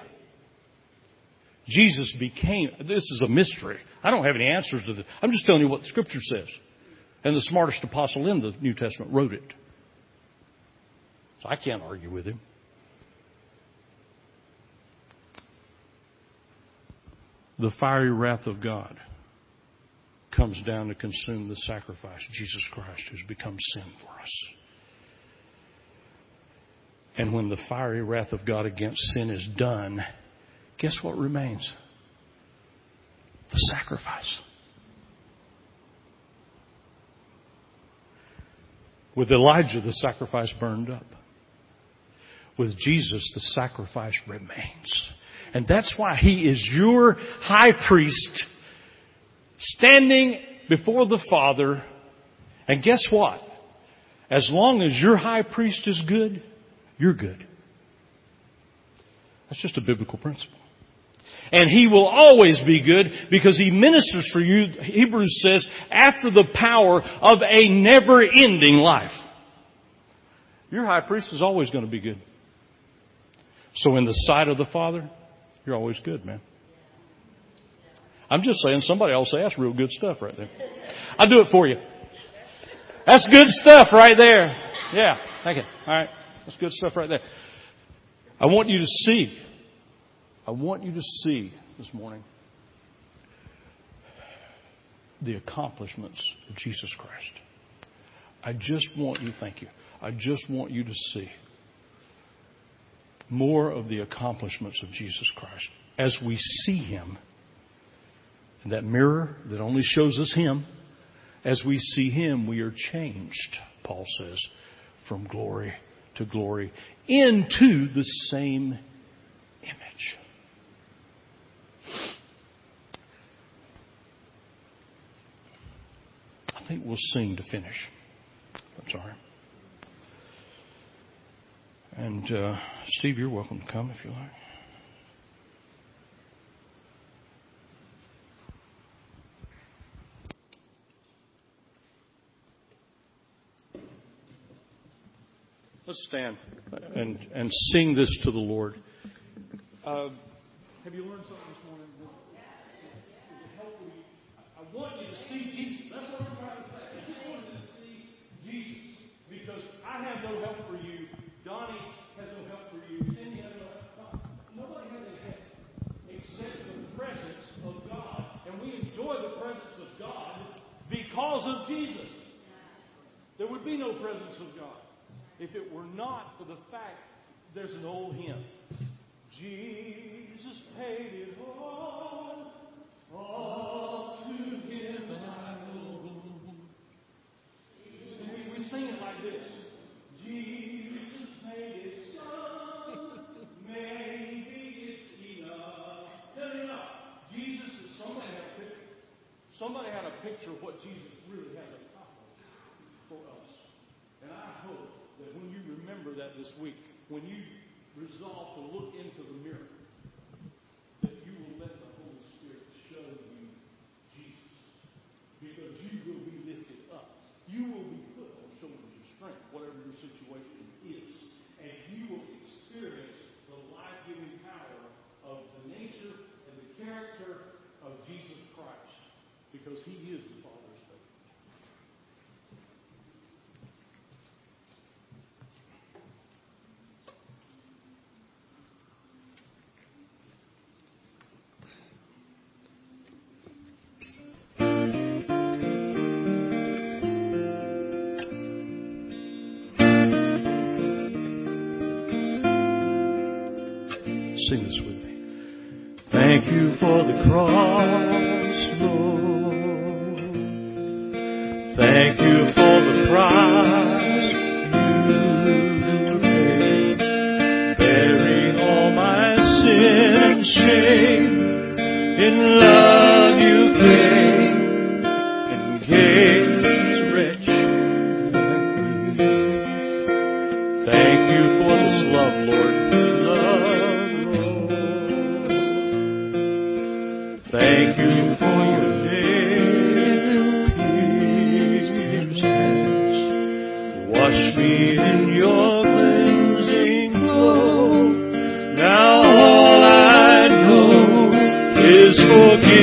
Jesus became, this is a mystery. I don't have any answers to this. I'm just telling you what the Scripture says. And the smartest apostle in the New Testament wrote it. So I can't argue with him. The fiery wrath of God comes down to consume the sacrifice, Jesus Christ, who's become sin for us. And when the fiery wrath of God against sin is done, guess what remains? The sacrifice. With Elijah, the sacrifice burned up. With Jesus, the sacrifice remains. And that's why He is your high priest standing before the Father. And guess what? As long as your high priest is good, you're good. That's just a biblical principle. And He will always be good because He ministers for you, Hebrews says, after the power of a never-ending life. Your high priest is always going to be good. So in the sight of the Father, you're always good, man. I'm just saying, somebody else say, that's real good stuff right there. I'll do it for you. That's good stuff right there. Yeah, thank you. All right, that's good stuff right there. I want you to see, I want you to see this morning the accomplishments of Jesus Christ. I just want you, thank you, I just want you to see more of the accomplishments of Jesus Christ. As we see Him, in that mirror that only shows us Him, as we see Him, we are changed, Paul says, from glory to glory into the same image. I think we'll sing to finish. That's all right. And uh, Steve, you're welcome to come if you like. Let's stand and and sing this to the Lord. Uh, have you learned something this morning? I want you to see Jesus. That's what I'm trying to say. I just want you to see Jesus. Because I have no help for you. Donnie has no help for you. Cindy has no help. Nobody has any help except the presence of God. And we enjoy the presence of God because of Jesus. There would be no presence of God if it were not for the fact there's an old hymn. Jesus paid it all, all to Him I owe. And we, we sing it like this. Jesus made it so, maybe it's enough. Tell me enough. Jesus is, somebody had a picture. Somebody had a picture of what Jesus really has accomplished for us. And I hope that when you remember that this week, when you resolve to look into the mirror, that you will let the Holy Spirit show you Jesus. Because you will be lifted up. You will be put on shoulders of strength, whatever your situation is. And you will experience the life-giving power of the nature and the character of Jesus Christ. Because He is the Father's favorite. Sing this with me. Thank you for the cross, Lord. Thank you for the price you paid, bearing all my sin and shame. In love you came and gave this wretch like me. Thank you for this love, Lord. Thank you for your nail-pierced hands. Wash me in your cleansing flow. Now all I know is forgiveness.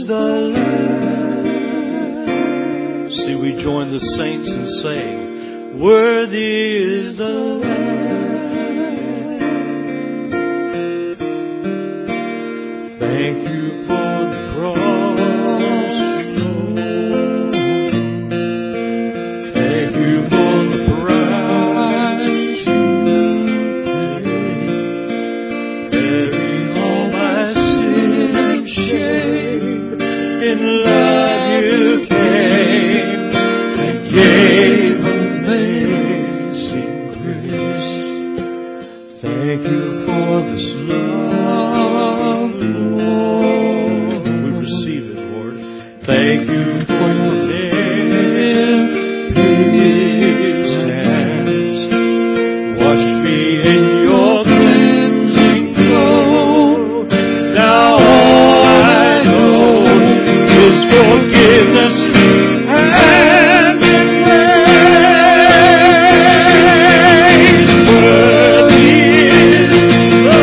is the Lamb. See, we join the saints in saying, Worthy is the Lamb. Thank you for the cross, Lord. Thank you for the price you paid, bearing all my sin and shame. In love you came and gave amazing grace. Thank you for this love, Lord. we receive it, Lord. Thank you for your pierced hands. Wash me in your cleansing flow. Now all I know is forgiveness and embrace. Worthy is the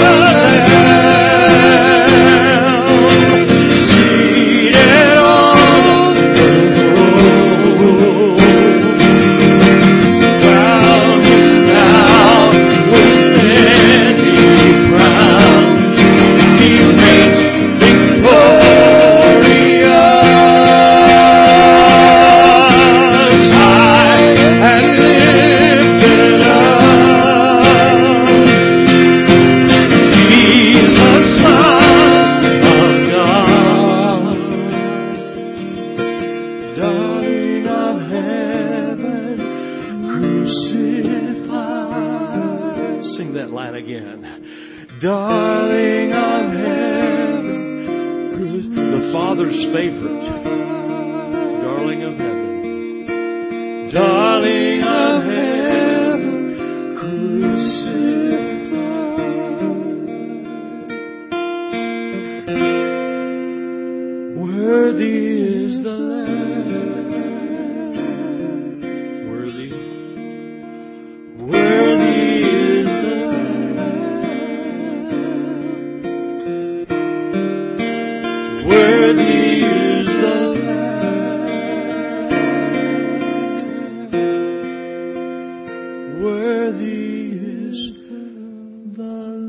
Lamb, seated on the throne. Crown him now with many crowns. He reigns victorious, high and lifted up. He's the Son of God, darling of heaven, crucified. Sing that line again. Darling of heaven, crucified. The Father's favorite, darling of heaven. Darling of heaven, crucified. Worthy is the Lamb. Worthy. Worthy is the Lamb. Worthy is the Lamb. Worthy is the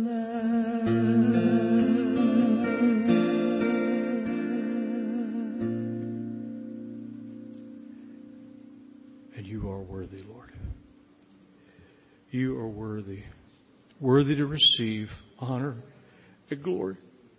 Lamb. And you are worthy, Lord. You are worthy. Worthy to receive honor and glory.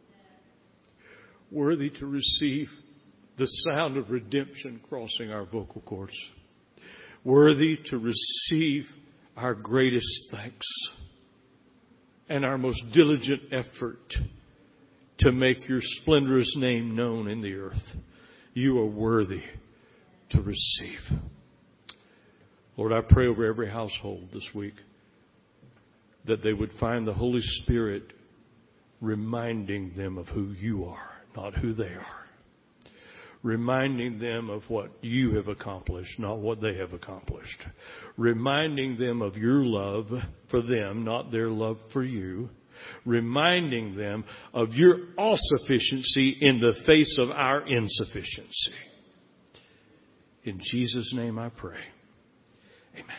Worthy to receive the sound of redemption crossing our vocal cords. Worthy to receive our greatest thanks and our most diligent effort to make your splendorous name known in the earth. You are worthy to receive. Lord, I pray over every household this week that they would find the Holy Spirit reminding them of who you are, not who they are. Reminding them of what you have accomplished, not what they have accomplished. Reminding them of your love for them, not their love for you. Reminding them of your all-sufficiency in the face of our insufficiency. In Jesus' name I pray. Amen.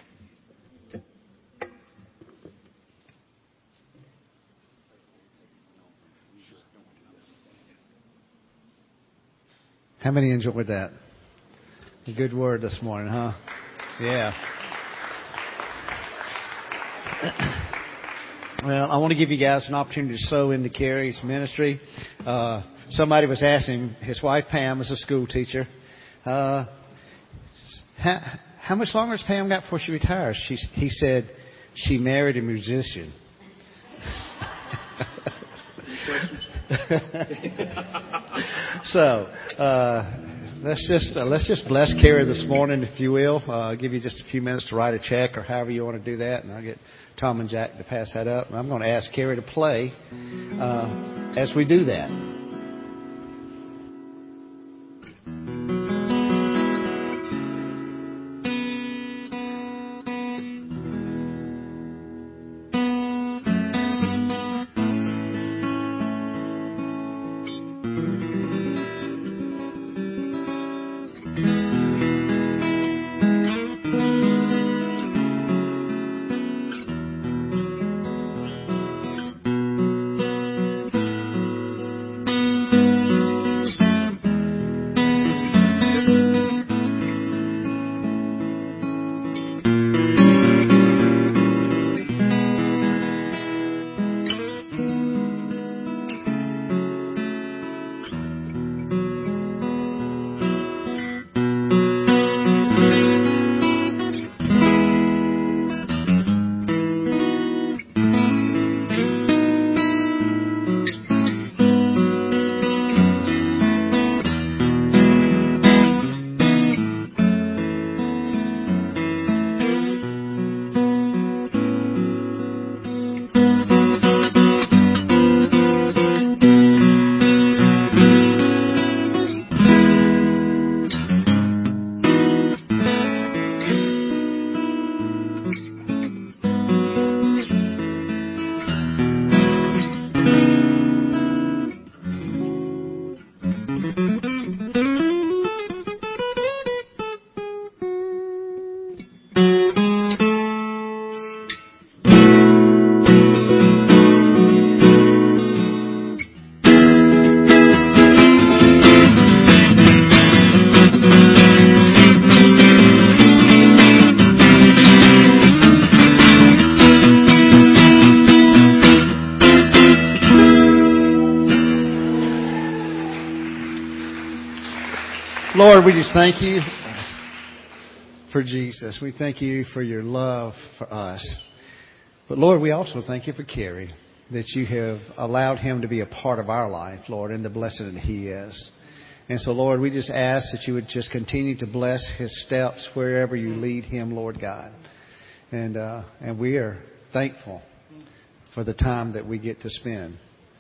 How many enjoyed that? A good word this morning, huh? Yeah. Well, I want to give you guys an opportunity to sow into Carrie's ministry. Uh, somebody was asking, his wife Pam is a school teacher. Uh, how, how much longer has Pam got before she retires? She, he said she married a musician. So uh, let's just uh, let's just bless Carrie this morning, if you will. Uh, I'll give you just a few minutes to write a check or however you want to do that, and I'll get Tom and Jack to pass that up. And I'm going to ask Carrie to play uh, as we do that. Lord, we just thank you for Jesus. We thank you for your love for us. But Lord, we also thank you for Kerry, that you have allowed him to be a part of our life, Lord, and the blessing that he is. And so, Lord, we just ask that you would just continue to bless his steps wherever you lead him, Lord God. And uh, and we are thankful for the time that we get to spend.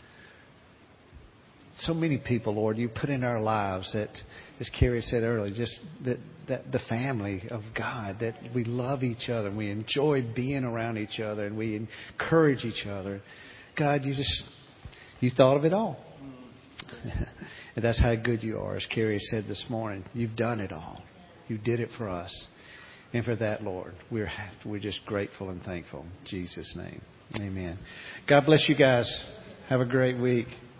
So many people, Lord, you put in our lives that, as Kerry said earlier, just that, that the family of God, that we love each other and we enjoy being around each other and we encourage each other. God, you just, you thought of it all. And that's how good you are. As Kerry said this morning, you've done it all. You did it for us. And for that, Lord, we're we're just grateful and thankful. In Jesus' name, amen. God bless you guys. Have a great week.